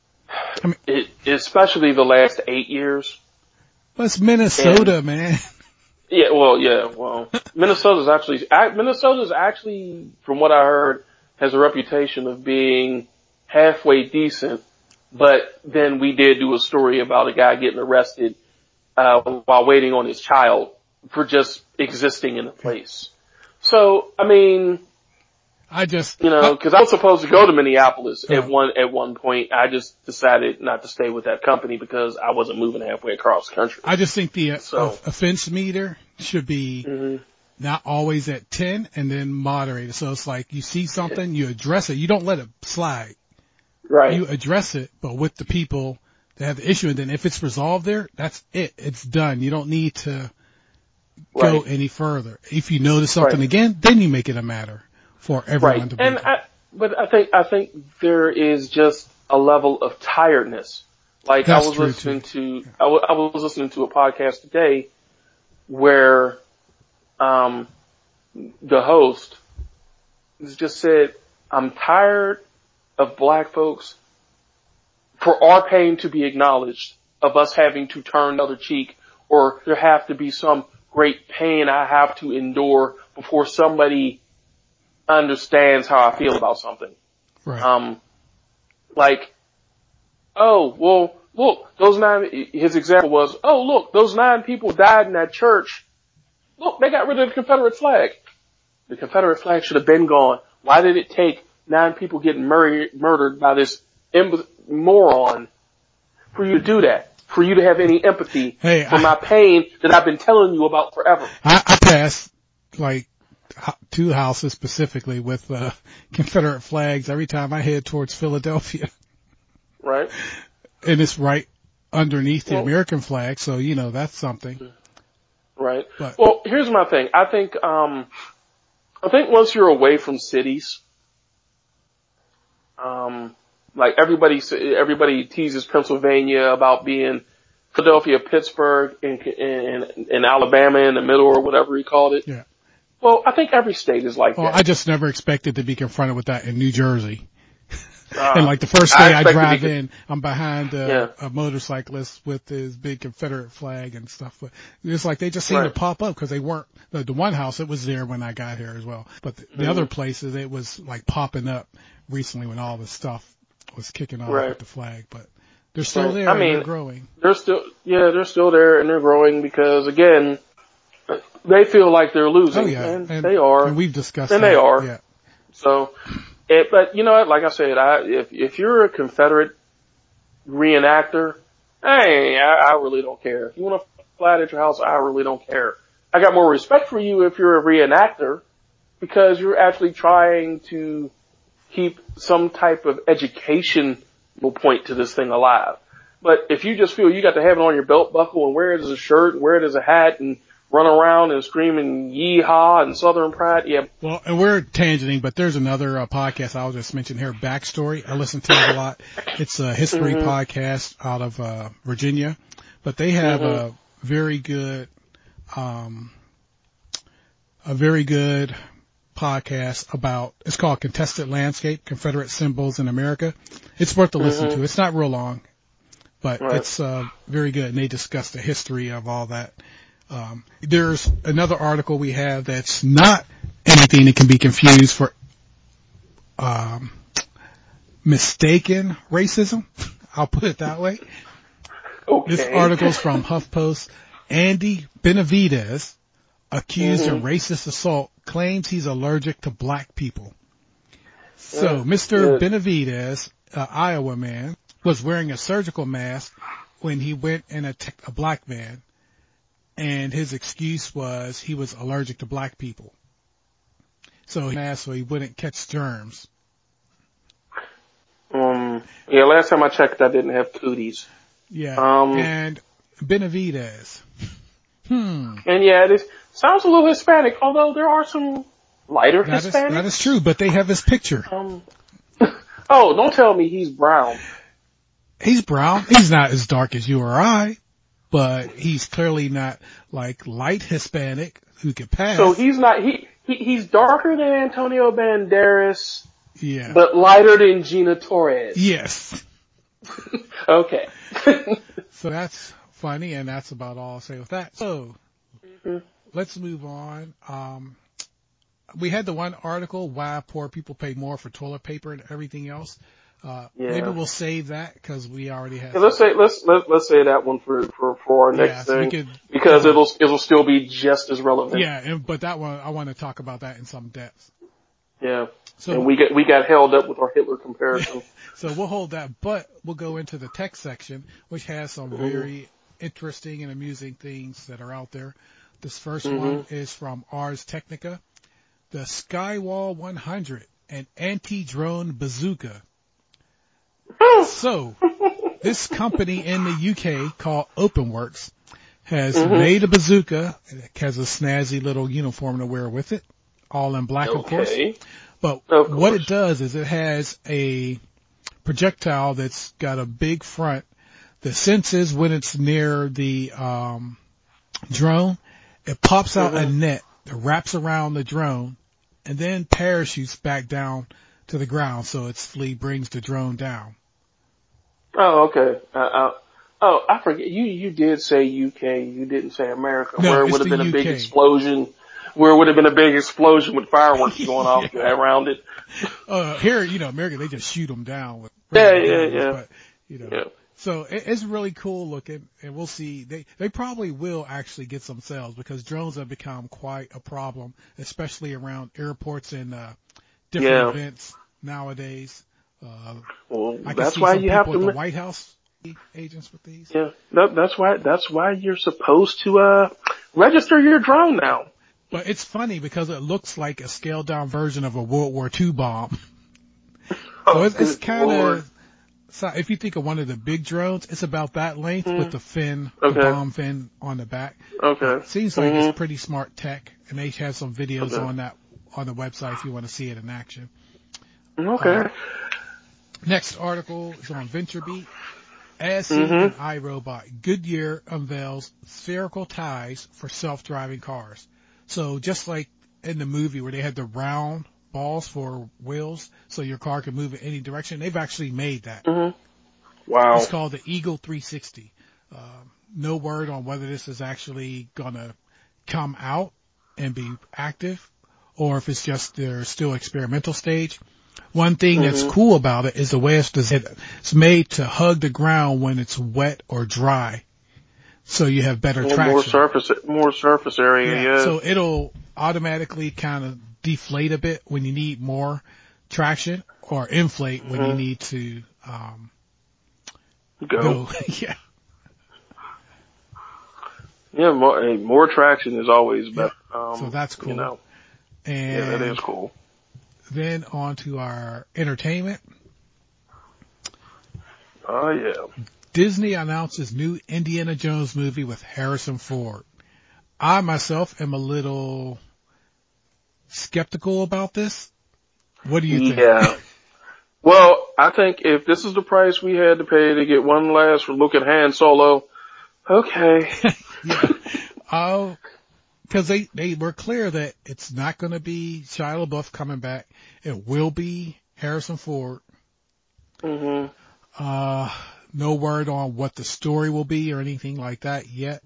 I mean, it, especially the last eight years. But it's Minnesota, And- man. Yeah, well, yeah, well, Minnesota's actually, Minnesota's actually, from what I heard, has a reputation of being halfway decent. But then we did do a story about a guy getting arrested uh, while waiting on his child for just existing in a place. So, I mean, I just, you know, because I was supposed to go to Minneapolis Yeah. at one at one point. I just decided not to stay with that company because I wasn't moving halfway across the country. I just think the uh, So- of- offense meter should be Mm-hmm. not always at ten and then moderated. So it's like you see something, you address it. You don't let it slide. Right. You address it, but with the people that have the issue. And then if it's resolved there, that's it. It's done. You don't need to go Right. any further. If you notice something Right. again, then you make it a matter for everyone Right. to be. And I, but I think, I think there is just a level of tiredness. Like That's I was true, listening to, I, w- I was listening to a podcast today where, um, the host just said, I'm tired of black folks, for our pain to be acknowledged, of us having to turn the other cheek, or there have to be some great pain I have to endure before somebody understands how I feel about something. Right. Um, like, oh, well, look, those nine, his example was, oh, look, those nine people died in that church. Look, they got rid of the Confederate flag. The Confederate flag should have been gone. Why did it take nine people getting mur- murdered by this imb- moron for you to do that? For you to have any empathy hey, for I, my pain that I've been telling you about forever. I, I passed like two houses specifically with uh, Confederate flags every time I head towards Philadelphia. Right. And it's right underneath the Well, American flag, so you know that's something. Right. But, well, here's my thing. I think, um, I think once you're away from cities, um, like everybody, everybody teases Pennsylvania about being Philadelphia, Pittsburgh, and, and, and Alabama in the middle or whatever he called it. yeah. Well, I think every state is like Well, that. I just never expected to be confronted with that in New Jersey. Uh, and like the first day I, I drive be, in, I'm behind a, yeah. a motorcyclist with his big Confederate flag and stuff. But it's like they just seem right. to pop up because they weren't, the, the one house, it was there when I got here as well. But the, the mm-hmm. other places, it was like popping up recently when all the stuff was kicking off right. with the flag. But they're still right. there I and mean, they're growing. They're still, yeah, they're still there and they're growing because again, they feel like they're losing. Oh yeah. And, and they are. And we've discussed and that. they are. Yeah. So, it, but you know what? Like I said, I, if if you're a Confederate reenactor, hey, I, I really don't care. If you want to fly at your house, I really don't care. I got more respect for you if you're a reenactor because you're actually trying to keep some type of educational point to this thing alive. But if you just feel you got to have it on your belt buckle and wear it as a shirt and wear it as a hat and run around and screaming yeehaw and Southern pride, yeah. Well, and we're tangenting, but there's another uh, podcast I'll just mention here, Backstory. I listen to it a lot. It's a history mm-hmm. podcast out of uh, Virginia, but they have mm-hmm. a very good, um, a very good podcast about, it's called Contested Landscape, Confederate Symbols in America. It's worth to mm-hmm. listen to. It's not real long, but right. it's uh, very good, and they discuss the history of all that. Um, there's another article we have that's not anything that can be confused for um, mistaken racism. I'll put it that way. Okay. This article's from HuffPost. Andy Benavides, accused mm-hmm. of racist assault, claims he's allergic to black people. So, yeah. Mister Yeah. Benavides, uh, Iowa man, was wearing a surgical mask when he went in a, a black van. And his excuse was he was allergic to black people. So he asked so he wouldn't catch germs. Um, yeah, last time I checked, I didn't have cooties. Yeah. Um, and Benavides. Hmm. And yeah, it is, sounds a little Hispanic, although there are some lighter that Hispanics. Is, that is true, but they have his picture. Um, oh, don't tell me he's brown. He's brown. He's not as dark as you or I. But he's clearly not like light Hispanic who could pass. So he's not, he, he he's darker than Antonio Banderas. Yeah. But lighter than Gina Torres. Yes. Okay. So that's funny, and that's about all I'll say with that. So mm-hmm. let's move on. Um, we had the one article, why poor people pay more for toilet paper and everything else. Uh, yeah. Maybe we'll save that because we already have. Yeah, let's say let's let, let's say that one for for, for our next yeah, so thing could, because uh, it'll it'll still be just as relevant. Yeah, and, but that one I want to talk about that in some depth. Yeah. So and we got we got held up with our Hitler comparison. So we'll hold that, but we'll go into the tech section, which has some mm-hmm. very interesting and amusing things that are out there. This first mm-hmm. one is from Ars Technica, the Skywall one hundred, an anti-drone bazooka. So, this company in the U K called OpenWorks has mm-hmm. made a bazooka. It has a snazzy little uniform to wear with it, all in black, okay. of course. But of what course. it does is it has a projectile that's got a big front that senses when it's near the um, drone. It pops out mm-hmm. a net that wraps around the drone and then parachutes back down to the ground, so its flee brings the drone down. Oh, okay. Uh, uh, oh, I forget. You you did say U K. You didn't say America, No, where it it's would have the been a big U K. explosion. Where it would have been a big explosion with fireworks going off Yeah. around it. Uh, here, you know, America, they just shoot them down with Yeah, regular yeah, guns, yeah. but, you know, Yeah. so it, it's really cool looking, and we'll see. They, they probably will actually get some sales because drones have become quite a problem, especially around airports and, uh, different Yeah. events nowadays. Uh, Well, I can that's see why some you have people to. at the ma- White House agents with these. Yeah. That, that's why. That's why you're supposed to uh register your drone now. But it's funny because it looks like a scaled down version of a World War Two bomb. So Oh, it's, it's good kind Lord. of, so if you think of one of the big drones, it's about that length with Mm. the fin, the Okay. bomb fin on the back. Okay. It seems like Mhm. it's pretty smart tech, and they have some videos Okay. on that on the website if you want to see it in action. Okay. Uh, next article is on VentureBeat. As seen in Mhm. iRobot, Goodyear unveils spherical ties for self-driving cars. So just like in the movie where they had the round balls for wheels so your car can move in any direction, they've actually made that. Mhm. Wow. It's called the Eagle three sixty. Um, no word on whether this is actually going to come out and be active or if it's just their still experimental stage. One thing that's Mhm. cool about it is the way it's designed. It's made to hug the ground when it's wet or dry, so you have better More, traction. more surface, more surface area. Yeah, Yeah. so it'll automatically kind of deflate a bit when you need more traction, or inflate when you Mhm. need to um, Go. go. Yeah, Yeah. More, hey, more traction is always yeah. better. Um, So that's You cool. know. And Yeah, that is cool. then on to our entertainment. Oh yeah. Disney announces new Indiana Jones movie with Harrison Ford. I myself am a little skeptical about this. What do you think? Yeah. Well, I think if this is the price we had to pay to get one last look at Han Solo, okay. Yeah. Oh, because they, they were clear that it's not going to be Shia LaBeouf coming back. It will be Harrison Ford. Mhm. Uh, no word on what the story will be or anything like that yet.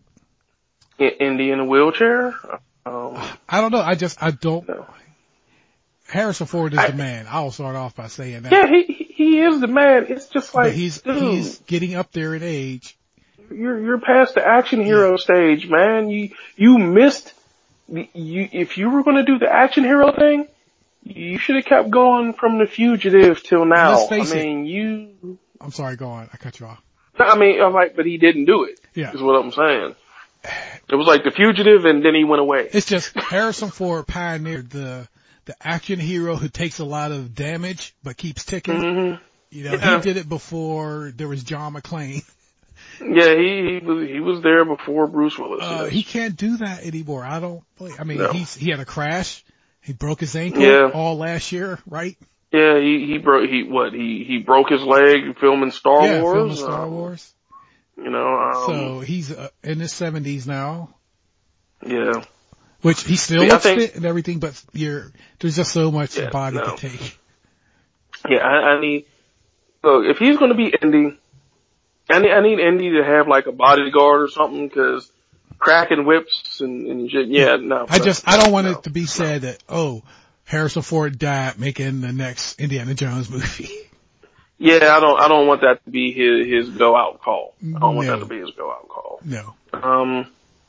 I- Indy in a wheelchair. Um, I don't know. I just, I don't, no. Harrison Ford is I, the man. I'll start off by saying that. yeah, he he is the man. It's just But like, he's, dude, he's getting up there in age. you're you're past the action Yeah. hero stage, man. You you missed. the- You if you were going to do the action hero thing, you should have kept going from The Fugitive till And let's now. I face it. mean, you. I'm sorry, go on. I cut you off. I mean, I'm like, but he didn't do it. Yeah. Is what I'm saying. It was like The Fugitive, and then he went away. It's just Harrison Ford pioneered the the action hero who takes a lot of damage but keeps ticking. Mm-hmm. You know, Yeah. he did it before there was John McClane. Yeah, he he was he was there before Bruce Willis. Uh, Yes. he can't do that anymore. I don't. I mean, No. he's he had a crash. He broke his ankle Yeah. all last year, right? Yeah, he he broke he what he he broke his leg filming Star Yeah, Wars. filming Star um, Wars. You know. Um, So he's uh, in his seventies now, yeah. which he still See, I looks think. fit and everything, but you're there's just so much Yeah. body No. to take. Yeah. I, I need. Look, if he's going to be Indy, I need I need Indy to have like a bodyguard or something because cracking whips and and shit. Yeah. No. I no, just I don't want no, it to be no. said that oh Harrison Ford died making the next Indiana Jones movie. Yeah, I don't I don't want that to be his his go out call. I don't want that to No, be his go out call. no. Um.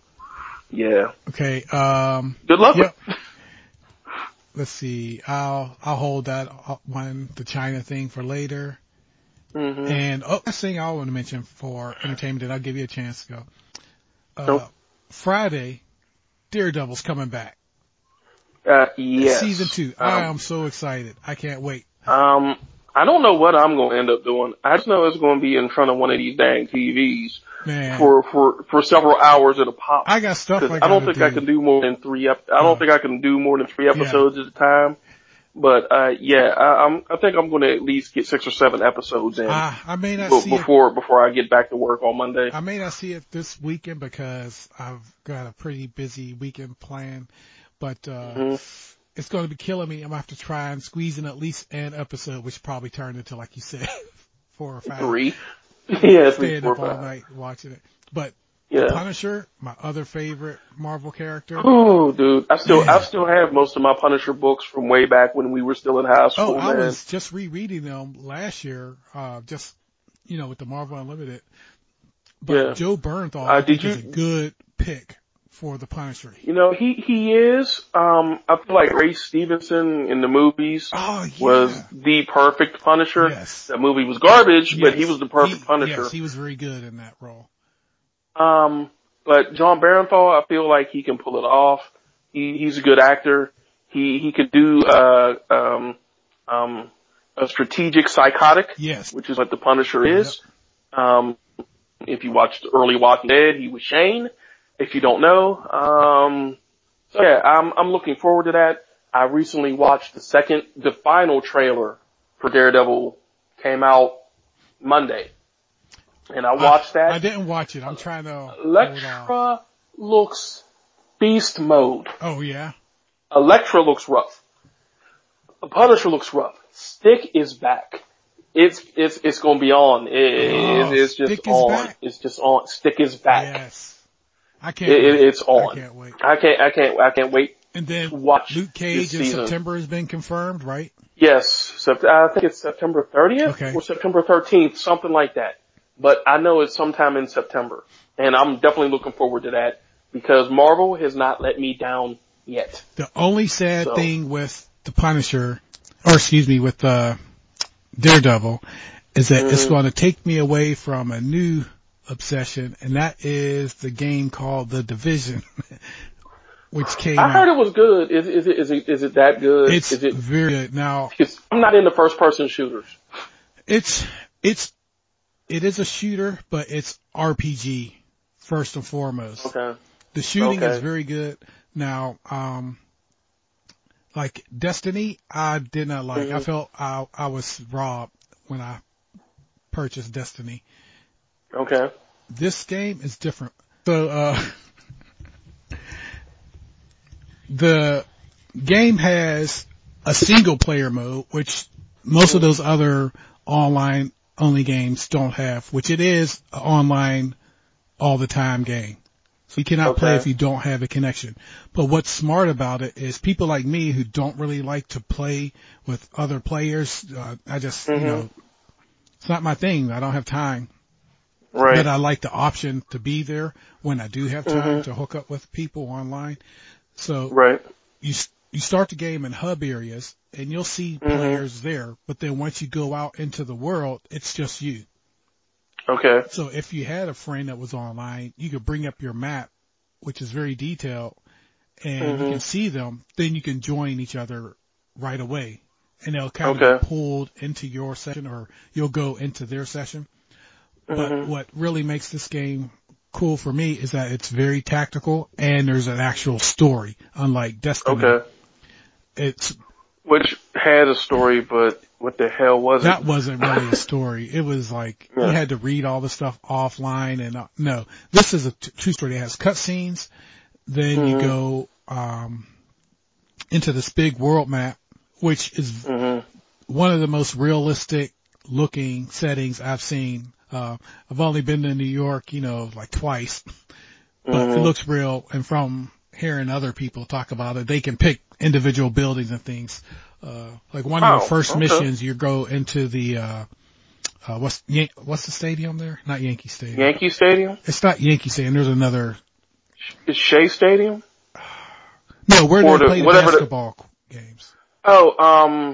Yeah. Okay. Um. Good luck Yep. with. Let's see. I'll I'll hold that one, the China thing, for later. Mm-hmm. And oh, last thing I want to mention for entertainment, and I'll give you a chance to go. Uh, Nope. Friday, Daredevil's coming back. Uh, yes. Season two. Um, I am so excited. I can't wait. um, I don't know what I'm going to end up doing. I just know it's going to be in front of one of these dang T Vs Man, for for for several hours at a pop. I got stuff I I gotta don't think do. I can do more than three. Ep- I don't Uh, think I can do more than three episodes at a time. But uh, yeah, I, I'm. I think I'm going to at least get six or seven episodes in I, I may not b- see it. before before I get back to work on Monday. I may not see it this weekend because I've got a pretty busy weekend planned. But uh hmm it's going to be killing me. I'm going to have to try and squeeze in at least an episode, which probably turned into, like you said, four or five. Three. Yeah, three, Staying four, up all five. night watching it. But Yeah. the Punisher, my other favorite Marvel character. Oh, dude, I still, Man. I still have most of my Punisher books from way back when we were still in high school. Oh, I man. was just rereading them last year, uh, just, you know, with the Marvel Unlimited. But Yeah. Joe Bernthal, Uh, I did think, you- is a good pick for the Punisher. You know, he he is. Um, I feel like Ray Stevenson in the movies Oh, yeah. was the perfect Punisher. Yes. That movie was garbage, Yes. but he was the perfect He- Punisher. Yes, he was very good in that role. Um, but John Barenthal, I feel like he can pull it off. He he's a good actor. He he could do uh um um a strategic psychotic, Yes. which is what the Punisher is. Um, if you watched early Walking Dead, he was Shane. If you don't know, um, so yeah, I'm I'm looking forward to that. I recently watched the second, the final trailer for Daredevil came out Monday, and I watched I, that. I didn't watch it. I'm trying to hold off. Elektra looks beast mode. Oh, yeah? Elektra looks rough. The Punisher looks rough. Stick is back. It's it's it's gonna be on. It, Oh, it's just Stick is on. back? It's just on. Stick is back. Yes. I can't It, wait. it, it's on. I can't wait. I can't. I can't. I can't wait. And then to watch Luke Cage this in season. September has been confirmed, right? Yes, Sept- I think it's September thirtieth Okay. or September thirteenth, something like that. But I know it's sometime in September, and I'm definitely looking forward to that because Marvel has not let me down yet. The only sad So. thing with the Punisher, or excuse me, with uh, Daredevil, is that Mm-hmm. it's going to take me away from a new obsession, and that is the game called The Division, which came I out. heard it was good. Is, is it is it is it that good? It's is it? very good. Now, Because I'm not into first person shooters. it's it's it is a shooter, but it's R P G first and foremost. Okay. The shooting is Okay. very good. Now, um, like Destiny, I did not like. Mm-hmm. I felt I I was robbed when I purchased Destiny. Okay. This game is different. So, uh, the game has a single player mode, which most of those other online only games don't have, which it is an online all the time game. So you cannot Okay. play if you don't have a connection. But what's smart about it is people like me who don't really like to play with other players, uh, I just, Mm-hmm. you know, it's not my thing. I don't have time. Right. But I like the option to be there when I do have time Mm-hmm. to hook up with people online. So Right. you you start the game in hub areas and you'll see Mm-hmm. players there, but then once you go out into the world, it's just you. Okay. So if you had a friend that was online, you could bring up your map, which is very detailed, and Mm-hmm. you can see them. Then you can join each other right away, and they'll kind of Okay. get pulled into your session, or you'll go into their session. But Mm-hmm. what really makes this game cool for me is that it's very tactical and there's an actual story, unlike Destiny. Okay. It's Which had a story, but what the hell was that it? wasn't really a story. It was like Yeah. you had to read all the stuff offline, and uh, no, this is a t- true story. It has cutscenes. Then you Mhm. go um, into this big world map, which is Mm-hmm. one of the most realistic looking settings I've seen. Uh, I've only been to New York, you know, like twice, but Mm-hmm. it looks real. And from hearing other people talk about it, they can pick individual buildings and things. Uh, like one of Oh, the first okay. missions, you go into the, uh, uh, what's, Yan- what's the stadium there? Not Yankee Stadium. Yankee Stadium? It's not Yankee Stadium. There's another, Is Shea Stadium? no, where Or they the- play the whatever the- basketball games. Oh, um,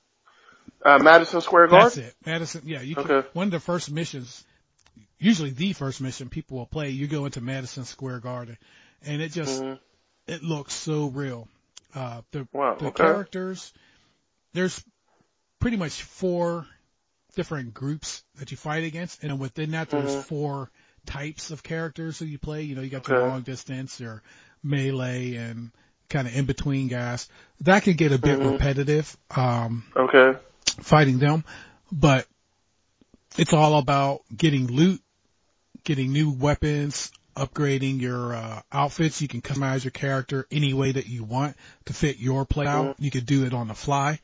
uh, Madison Square Garden? That's it. Madison, yeah, you can, Okay. one of the first missions, usually the first mission people will play, you go into Madison Square Garden, and it just, Mm-hmm. it looks so real. Uh, the, Wow, the okay. characters, there's pretty much four different groups that you fight against, and within that there's Mhm. four types of characters that you play. You know, you got your Okay. long distance, your melee, and kind of in between guys. That can get a bit Mhm. repetitive, um, Okay. fighting them, but it's all about getting loot, getting new weapons, upgrading your uh, outfits. You can customize your character any way that you want to fit your play out. Mm-hmm. You could do it on the fly.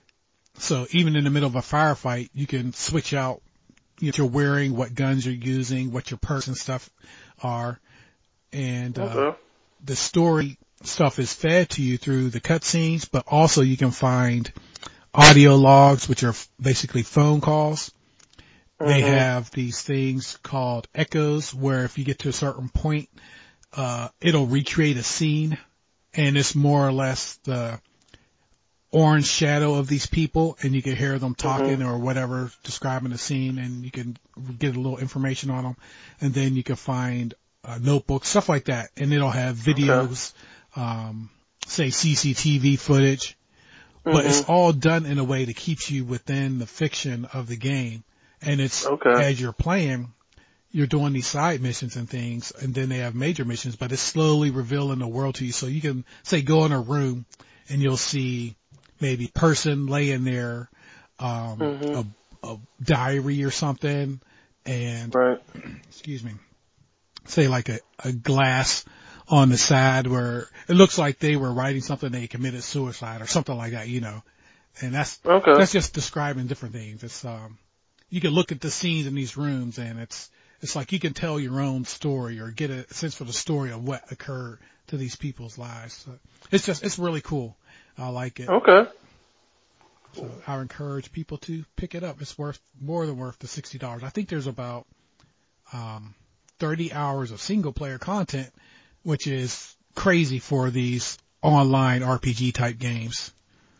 So even in the middle of a firefight, you can switch out what you're wearing, what guns you're using, what your perks and stuff are. And uh, Okay. the story stuff is fed to you through the cutscenes, but also you can find audio logs, which are basically phone calls. They Mm-hmm. have these things called echoes, where if you get to a certain point, uh, it'll recreate a scene, and it's more or less the orange shadow of these people, and you can hear them talking Mm-hmm. or whatever, describing the scene, and you can get a little information on them, and then you can find uh, notebooks, stuff like that, and it'll have videos, um, say C C T V footage, but it's Mm-hmm. all done in a way that keeps you within the fiction of the game. And it's, Okay. as you're playing, you're doing these side missions and things, and then they have major missions, but it's slowly revealing the world to you. So you can, say, go in a room, and you'll see maybe person laying there, um, Mm-hmm. a, a diary or something, and, Right. excuse me, say like a, a glass on the side where it looks like they were writing something, they committed suicide or something like that, you know. And that's, Okay. that's just describing different things. It's, um, you can look at the scenes in these rooms, and it's, it's like you can tell your own story or get a sense for the story of what occurred to these people's lives. So it's just, it's really cool. I like it. Okay. So I encourage people to pick it up. It's worth, more than worth the sixty dollars. I think there's about, um, thirty hours of single player content, which is crazy for these online R P G type games.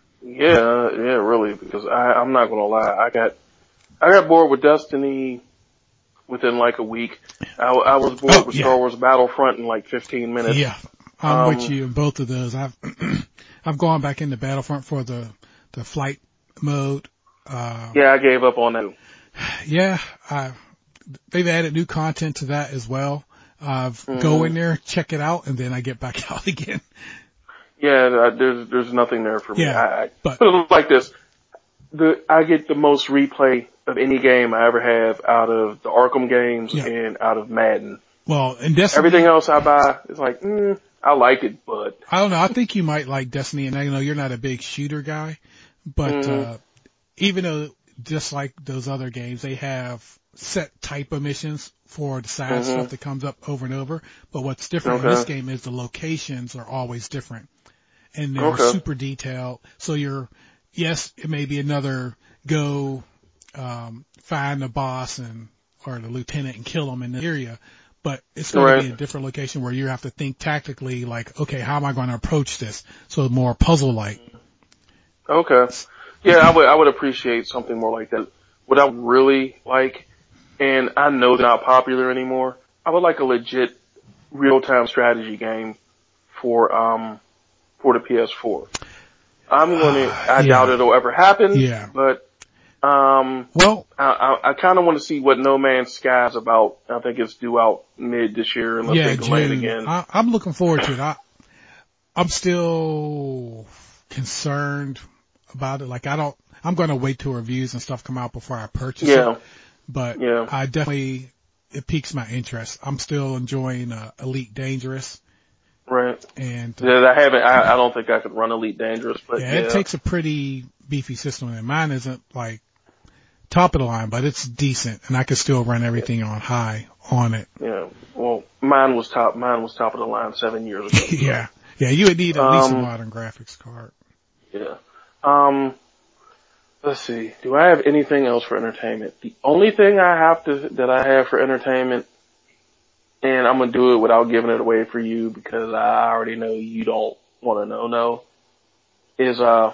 Yeah, yeah, really, because I, I'm not gonna lie, I got, I got bored with Destiny within like a week. I, I was bored Oh, with yeah. Star Wars Battlefront in like fifteen minutes. Yeah. I'm with Um, you in both of those. I've, I've gone back into Battlefront for the, the flight mode. Uh, yeah, I gave up on that. yeah, I, they've added new content to that as well. I've go in Mm-hmm. there, check it out, and then I get back out again. Yeah, there's, there's nothing there for me. Yeah, I, I but put it like this. The, I get the most replay of any game I ever have out of the Arkham games yeah, and out of Madden. well, in Everything Destiny, else I buy is like, mm, I like it, but, I don't know. I think you might like Destiny, and I know you're not a big shooter guy, but mm-hmm. uh even though just like those other games, they have set type of missions for the side stuff Mm-hmm. that comes up over and over. But what's different in this Okay. game is the locations are always different, and they're Okay. super detailed. So you're, yes, it may be another go um, find the boss and or the lieutenant and kill them in the area, but it's going to Right. be a different location where you have to think tactically, like, okay, how am I going to approach this? So more puzzle like. Okay. Yeah, I would, I would appreciate something more like that. What I would really like, and I know they're not popular anymore, I would like a legit real-time strategy game for, um, for the P S four. I'm gonna, I doubt Yeah, it'll ever happen, yeah. but, um, Well, I, I, I kind of want to see what No Man's Sky is about. I think it's due out mid this year unless yeah, they delay it June. again. I, I'm looking forward to it. I, I'm still concerned about it. Like I don't, I'm going to wait till reviews and stuff come out before I purchase it, Yeah, but yeah, I definitely, it piques my interest. I'm still enjoying uh, Elite Dangerous, right. and uh, Yeah, I haven't, I, I don't think I could run Elite Dangerous, but yeah, it yeah. takes a pretty beefy system, and mine isn't like top of the line, but it's decent, and I can still run everything on high on it. Yeah. Well, mine was top. Mine was top of the line seven years ago. Yeah, yeah, you would need So, at least a um, modern graphics card. yeah. Um, let's see. Do I have anything else for entertainment? The only thing I have to that I have for entertainment, and I'm gonna do it without giving it away for you because I already know you don't want to know. No, is uh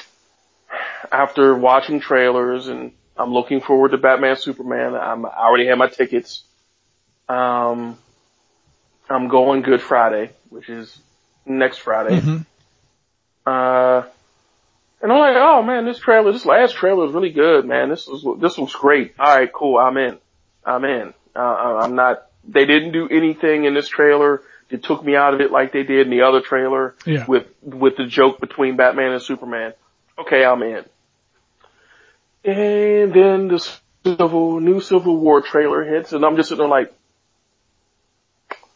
after watching trailers and I'm looking forward to Batman Superman. I'm I already have my tickets. Um, I'm going Good Friday, which is next Friday. hmm Uh, and I'm like, oh man, this trailer, this last trailer is really good, man. This was, this was great. All right, cool. I'm in. I'm in. Uh, I'm not, they didn't do anything in this trailer that took me out of it like they did in the other trailer Yeah. with, with the joke between Batman and Superman. Okay, I'm in. And then the Civil, new Civil War trailer hits and I'm just sitting there like,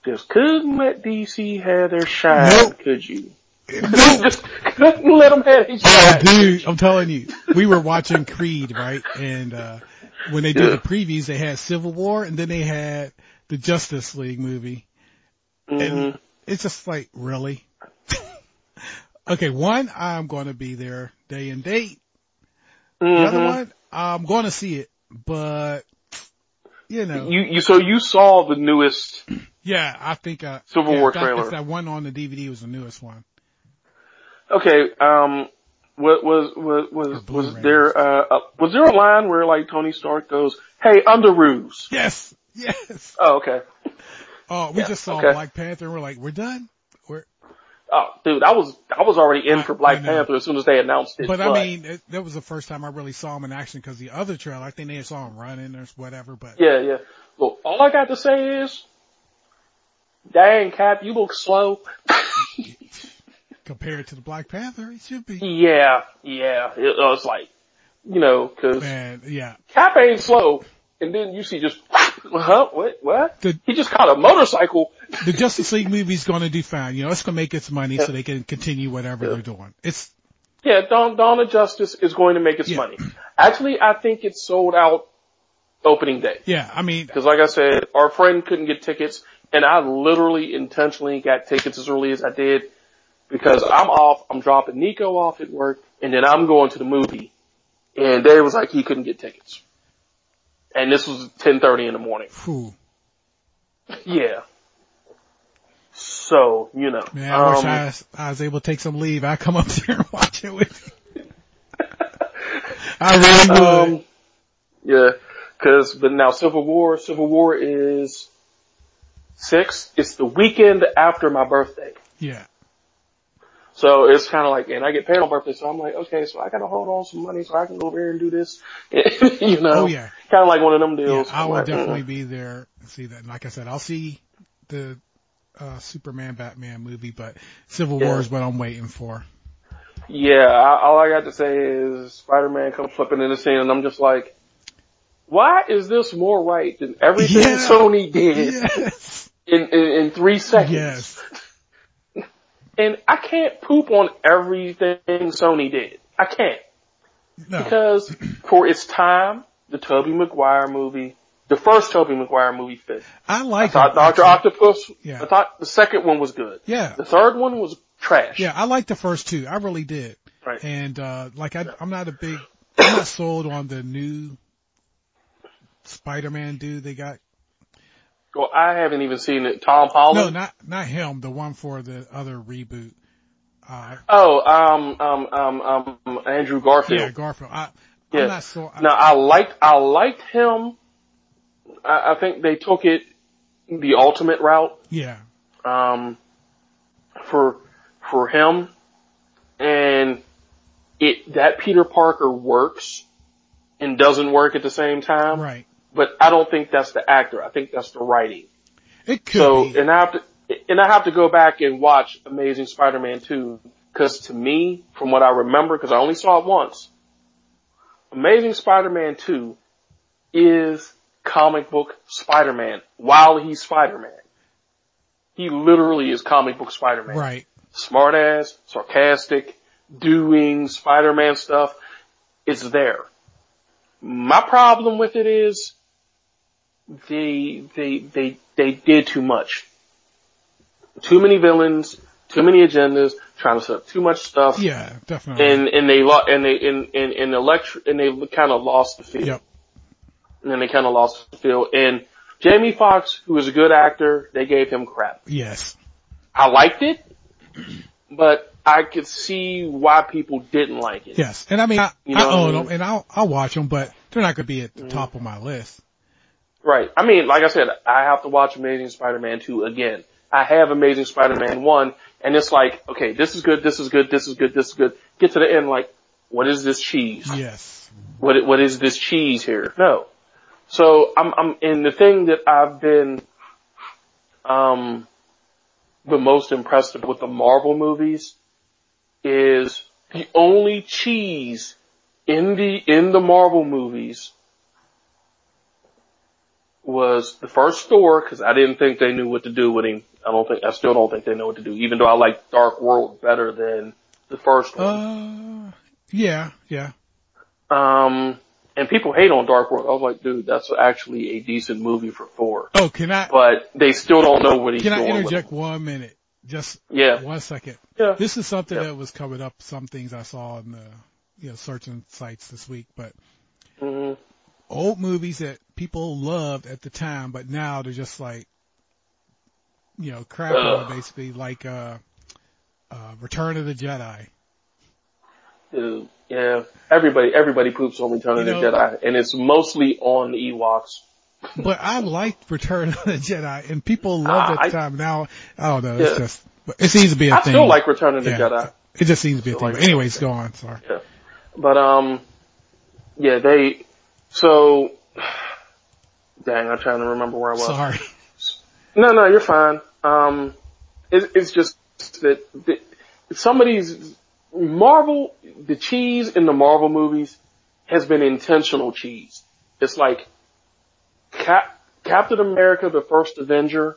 just couldn't let D C have their shine, nope. could you? Nope. Just couldn't let them have their shine. Oh, dude, I'm telling you, we were watching Creed, right? And uh when they did Yeah. the previews, they had Civil War, and then they had the Justice League movie, Mm-hmm. and it's just like, really? Okay, one, I'm going to be there day and date. Mm-hmm. The other one, I'm going to see it, but you know, you you so you saw the newest yeah, I think uh, Civil yeah, War that, trailer. it's that one on the D V D was the newest one. Okay, um, what was was was was there uh, uh was there a line where like Tony Stark goes, "Hey, Underoos"? Yes, yes. Oh, okay. Oh, we yeah, just saw okay. Black Panther, and we're like, we're done. We're oh, dude, I was I was already in I, for Black Panther as soon as they announced it. But, but I mean, it, that was the first time I really saw him in action because the other trailer, I think they saw him running or whatever. But yeah, yeah. Well, all I got to say is, dang, Cap, you look slow. compared to the Black Panther, it should be. Yeah, yeah. It was like, you know, because Man, yeah. Cap ain't slow, and then you see just, huh? What? What? The, he just caught a motorcycle. The Justice League movie's going to do fine. You know, it's going to make its money yeah. so they can continue whatever yeah. they're doing. It's yeah, Dawn, Dawn of Justice is going to make its yeah. money. Actually, I think it's sold out opening day. Yeah, I mean, because like I said, our friend couldn't get tickets, and I literally intentionally got tickets as early as I did because I'm off. I'm dropping Nico off at work, and then I'm going to the movie. And Dave was like, he couldn't get tickets, and this was ten thirty in the morning. Whew. Yeah. So you know, man, I um, wish I was, I was able to take some leave. I'd come up there and watch it with you. I really would. Um, yeah, because but now Civil War, Civil War is six. It's the weekend after my birthday. Yeah. So it's kind of like, and I get paid on birthday, so I'm like, okay, so I gotta hold on some money so I can go over here and do this. you know? Oh yeah. Kind of like one of them deals. Yeah, I I'm will like, definitely mm. be there and see that. And like I said, I'll see the uh Superman Batman movie, but Civil yeah. War is what I'm waiting for. Yeah, I, all I got to say is Spider-Man comes flipping in the scene, and I'm just like, why is this more right than everything yeah. Sony did yes. in, in in three seconds? Yes. And I can't poop on everything Sony did. I can't. No. Because for its time, the Tobey Maguire movie, the first Tobey Maguire movie fit. I like I thought Doctor Octopus, yeah. I thought the second one was good. Yeah. The third one was trash. Yeah, I liked the first two. I really did. Right. And, uh, like I, I'm not a big, I'm not sold on the new Spider-Man dude they got. Well, I haven't even seen it. Tom Holland? No, not, not him. The one for the other reboot. Uh, oh, um, um, um, um, Andrew Garfield. Yeah, Garfield. I, yeah. I'm not so. I, now, I liked, I liked him. I, I think they took it the ultimate route. Yeah. Um, for, for him. And it, that Peter Parker works and doesn't work at the same time. Right. But I don't think that's the actor. I think that's the writing. It could so, be. and I have to, and I have to go back and watch Amazing Spider-Man two, cause to me, from what I remember, cause I only saw it once, Amazing Spider-Man two is comic book Spider-Man while he's Spider-Man. He literally is comic book Spider-Man. Right. Smart ass, sarcastic, doing Spider-Man stuff. It's there. My problem with it is, they, they, they, they did too much. Too many villains, too many agendas, trying to set up too much stuff. Yeah, definitely. And, and they, lo- and they, and, and, and elect- and they kind of lost the feel. Yep. And then they kind of lost the feel. And Jamie Foxx, who is a good actor, they gave him crap. Yes. I liked it, but I could see why people didn't like it. Yes. And I mean, I, you know I own I mean? them and I'll, I'll watch them, but they're not going to be at the mm-hmm. top of my list. Right. I mean, like I said, I have to watch Amazing Spider-Man two again. I have Amazing Spider-Man one, and it's like, okay, this is good, this is good, this is good, this is good. Get to the end, like, what is this cheese? Yes. What what is this cheese here? No. So I'm I'm and the thing that I've been um the most impressed with the Marvel movies is the only cheese in the in the Marvel movies was the first Thor, because I didn't think they knew what to do with him. I don't think, I still don't think they know what to do, even though I like Dark World better than the first one. Uh, yeah, yeah. Um, and people hate on Dark World. I was like, dude, that's actually a decent movie for Thor. Oh, can I? But they still don't know what he's can doing. I interject with him. one minute? Just yeah. one second. Yeah. This is something yeah. that was coming up. Some things I saw in the you know searching sites this week, but mm-hmm. old movies that people loved at the time, but now they're just like you know crap on basically, like uh, uh, Return of the Jedi. Dude, yeah, everybody, everybody poops on Return of the Jedi, and it's mostly on the Ewoks. But I liked Return of the Jedi, and people loved it at the time. Now, I don't know, it's yeah. just, it seems to be a I thing. I still like Return of the yeah. Jedi. It just seems to be a thing. Like but anyways, go on, sorry. Yeah. But, um, yeah, they, so, dang, I'm trying to remember where I was. Sorry. No, no, you're fine. Um, it, it's just that, that some of these, Marvel, the cheese in the Marvel movies has been intentional cheese. It's like Cap, Captain America, the first Avenger,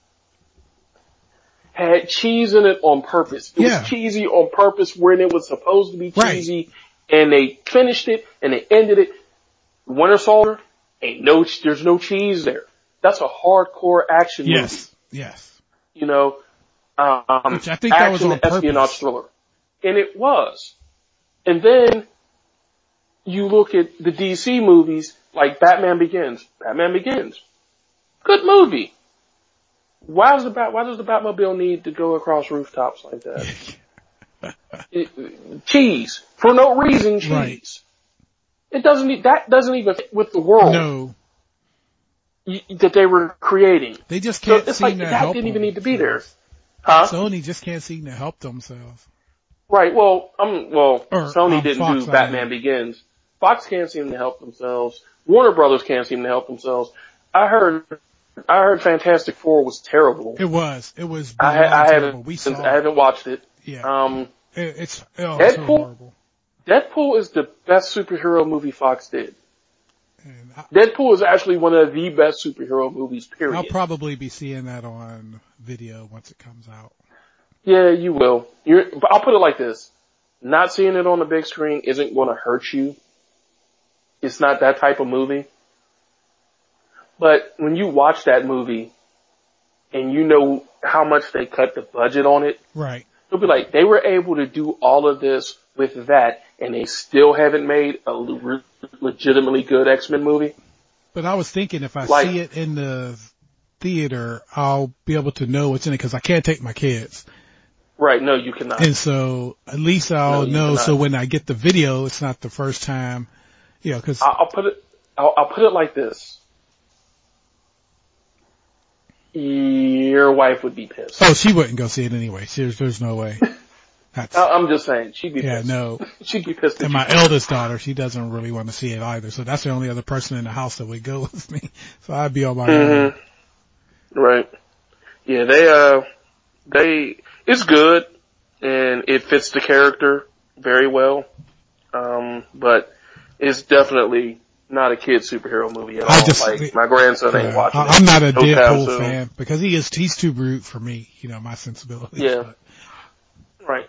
had cheese in it on purpose. It yeah. was cheesy on purpose when it was supposed to be cheesy, right. and they finished it and they ended it. Winter Soldier, ain't no, there's no cheese there. That's a hardcore action yes. movie. Yes. You know, um, Which I think action that was on espionage purpose. thriller. And it was. And then you look at the D C movies like Batman Begins. Batman Begins. Good movie. Why does the Bat, why does the Batmobile need to go across rooftops like that? it, cheese. For no reason, cheese. Right. It doesn't, that doesn't even fit with the world. No. Y- that they were creating. They just can't so it's seem like, to that help didn't even need to be themselves. there. Huh? Sony just can't seem to help themselves. Right, well, um, well, or, Sony um, didn't Fox, do Batman I mean. Begins. Fox can't seem to help themselves. Warner Brothers can't seem to help themselves. I heard, I heard Fantastic Four was terrible. It was. It was I, beyond I terrible. haven't, We saw I haven't watched it. Yeah. Um, it, it's, oh, Deadpool, so horrible. Deadpool is the best superhero movie Fox did. And I, Deadpool is actually one of the best superhero movies, period. I'll probably be seeing that on video once it comes out. Yeah, you will. You're, but I'll put it like this. Not seeing it on the big screen isn't going to hurt you. It's not that type of movie. But when you watch that movie and you know how much they cut the budget on it, right? You'll be like, they were able to do all of this with that, and they still haven't made a le- legitimately good X-Men movie. But I was thinking if I like, see it in the theater, I'll be able to know what's in it because I can't take my kids. Right, no, you cannot. And so at least I'll no, know. Cannot. So when I get the video, it's not the first time, you know. Because I'll put it, I'll, I'll put it like this: your wife would be pissed. Oh, she wouldn't go see it anyway. There's, there's no way. That's, I'm just saying, she'd be yeah, pissed. no. She'd be pissed. And my eldest daughter, she doesn't really want to see it either. So that's the only other person in the house that would go with me. So I'd be on my mm-hmm. own. Right. Yeah, they, uh, they, it's good and it fits the character very well. Um, but it's definitely not a kid superhero movie at all. I just, like, my grandson ain't yeah, watching I, it. I'm not a no Deadpool fan because he is, he's too brute for me, you know, my sensibilities. Yeah. But. Right.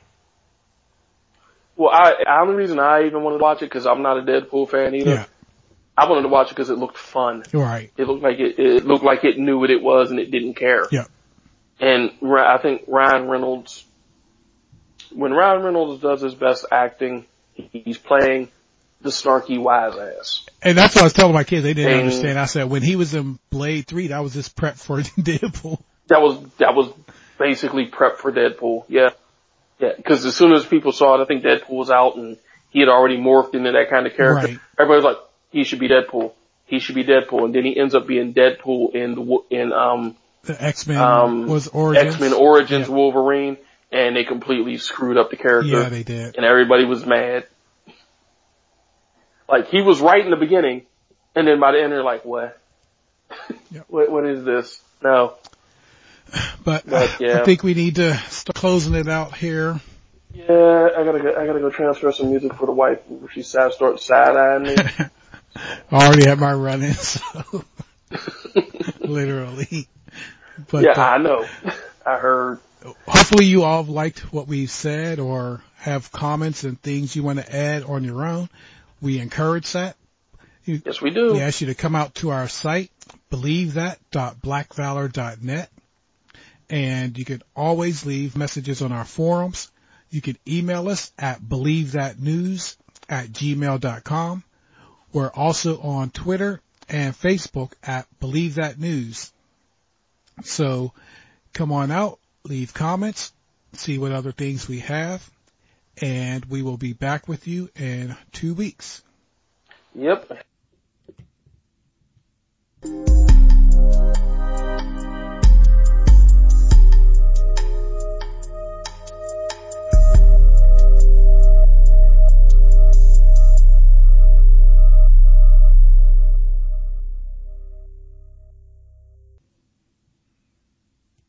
Well, I, the only reason I even wanted to watch it, because I'm not a Deadpool fan either. Yeah. I wanted to watch it because it looked fun. Right. It looked like it, it looked like it knew what it was and it didn't care. Yeah. And I think Ryan Reynolds, when Ryan Reynolds does his best acting, he's playing the snarky wise ass. And that's what I was telling my kids. They didn't and understand. I said, when he was in Blade three, that was just prep for Deadpool. That was, that was basically prep for Deadpool. Yeah. Yeah. Cause as soon as people saw it, I think Deadpool was out and he had already morphed into that kind of character. Right. Everybody was like, he should be Deadpool. He should be Deadpool. And then he ends up being Deadpool in the, in, um, the X-Men um, was Origins. X-Men Origins yeah. Wolverine. And they completely screwed up the character. Yeah, they did. And everybody was mad. Like, he was right in the beginning. And then by the end, they're like, what? Yep. what, what is this? No. But, but yeah. I think we need to start closing it out here. Yeah, I gotta go, I gotta go transfer some music for the wife. She sad, start side-eyeing me. I already had my run-in, so. Literally. But, yeah, uh, I know. I heard. Hopefully you all have liked what we've said or have comments and things you want to add on your own. We encourage that. You, Yes, we do. we ask you to come out to our site, believe that dot black valor dot net. And you can always leave messages on our forums. You can email us at believe that news at gmail dot com. We're also on Twitter and Facebook at Believe That News. So come on out, leave comments, see what other things we have, and we will be back with you in two weeks. Yep.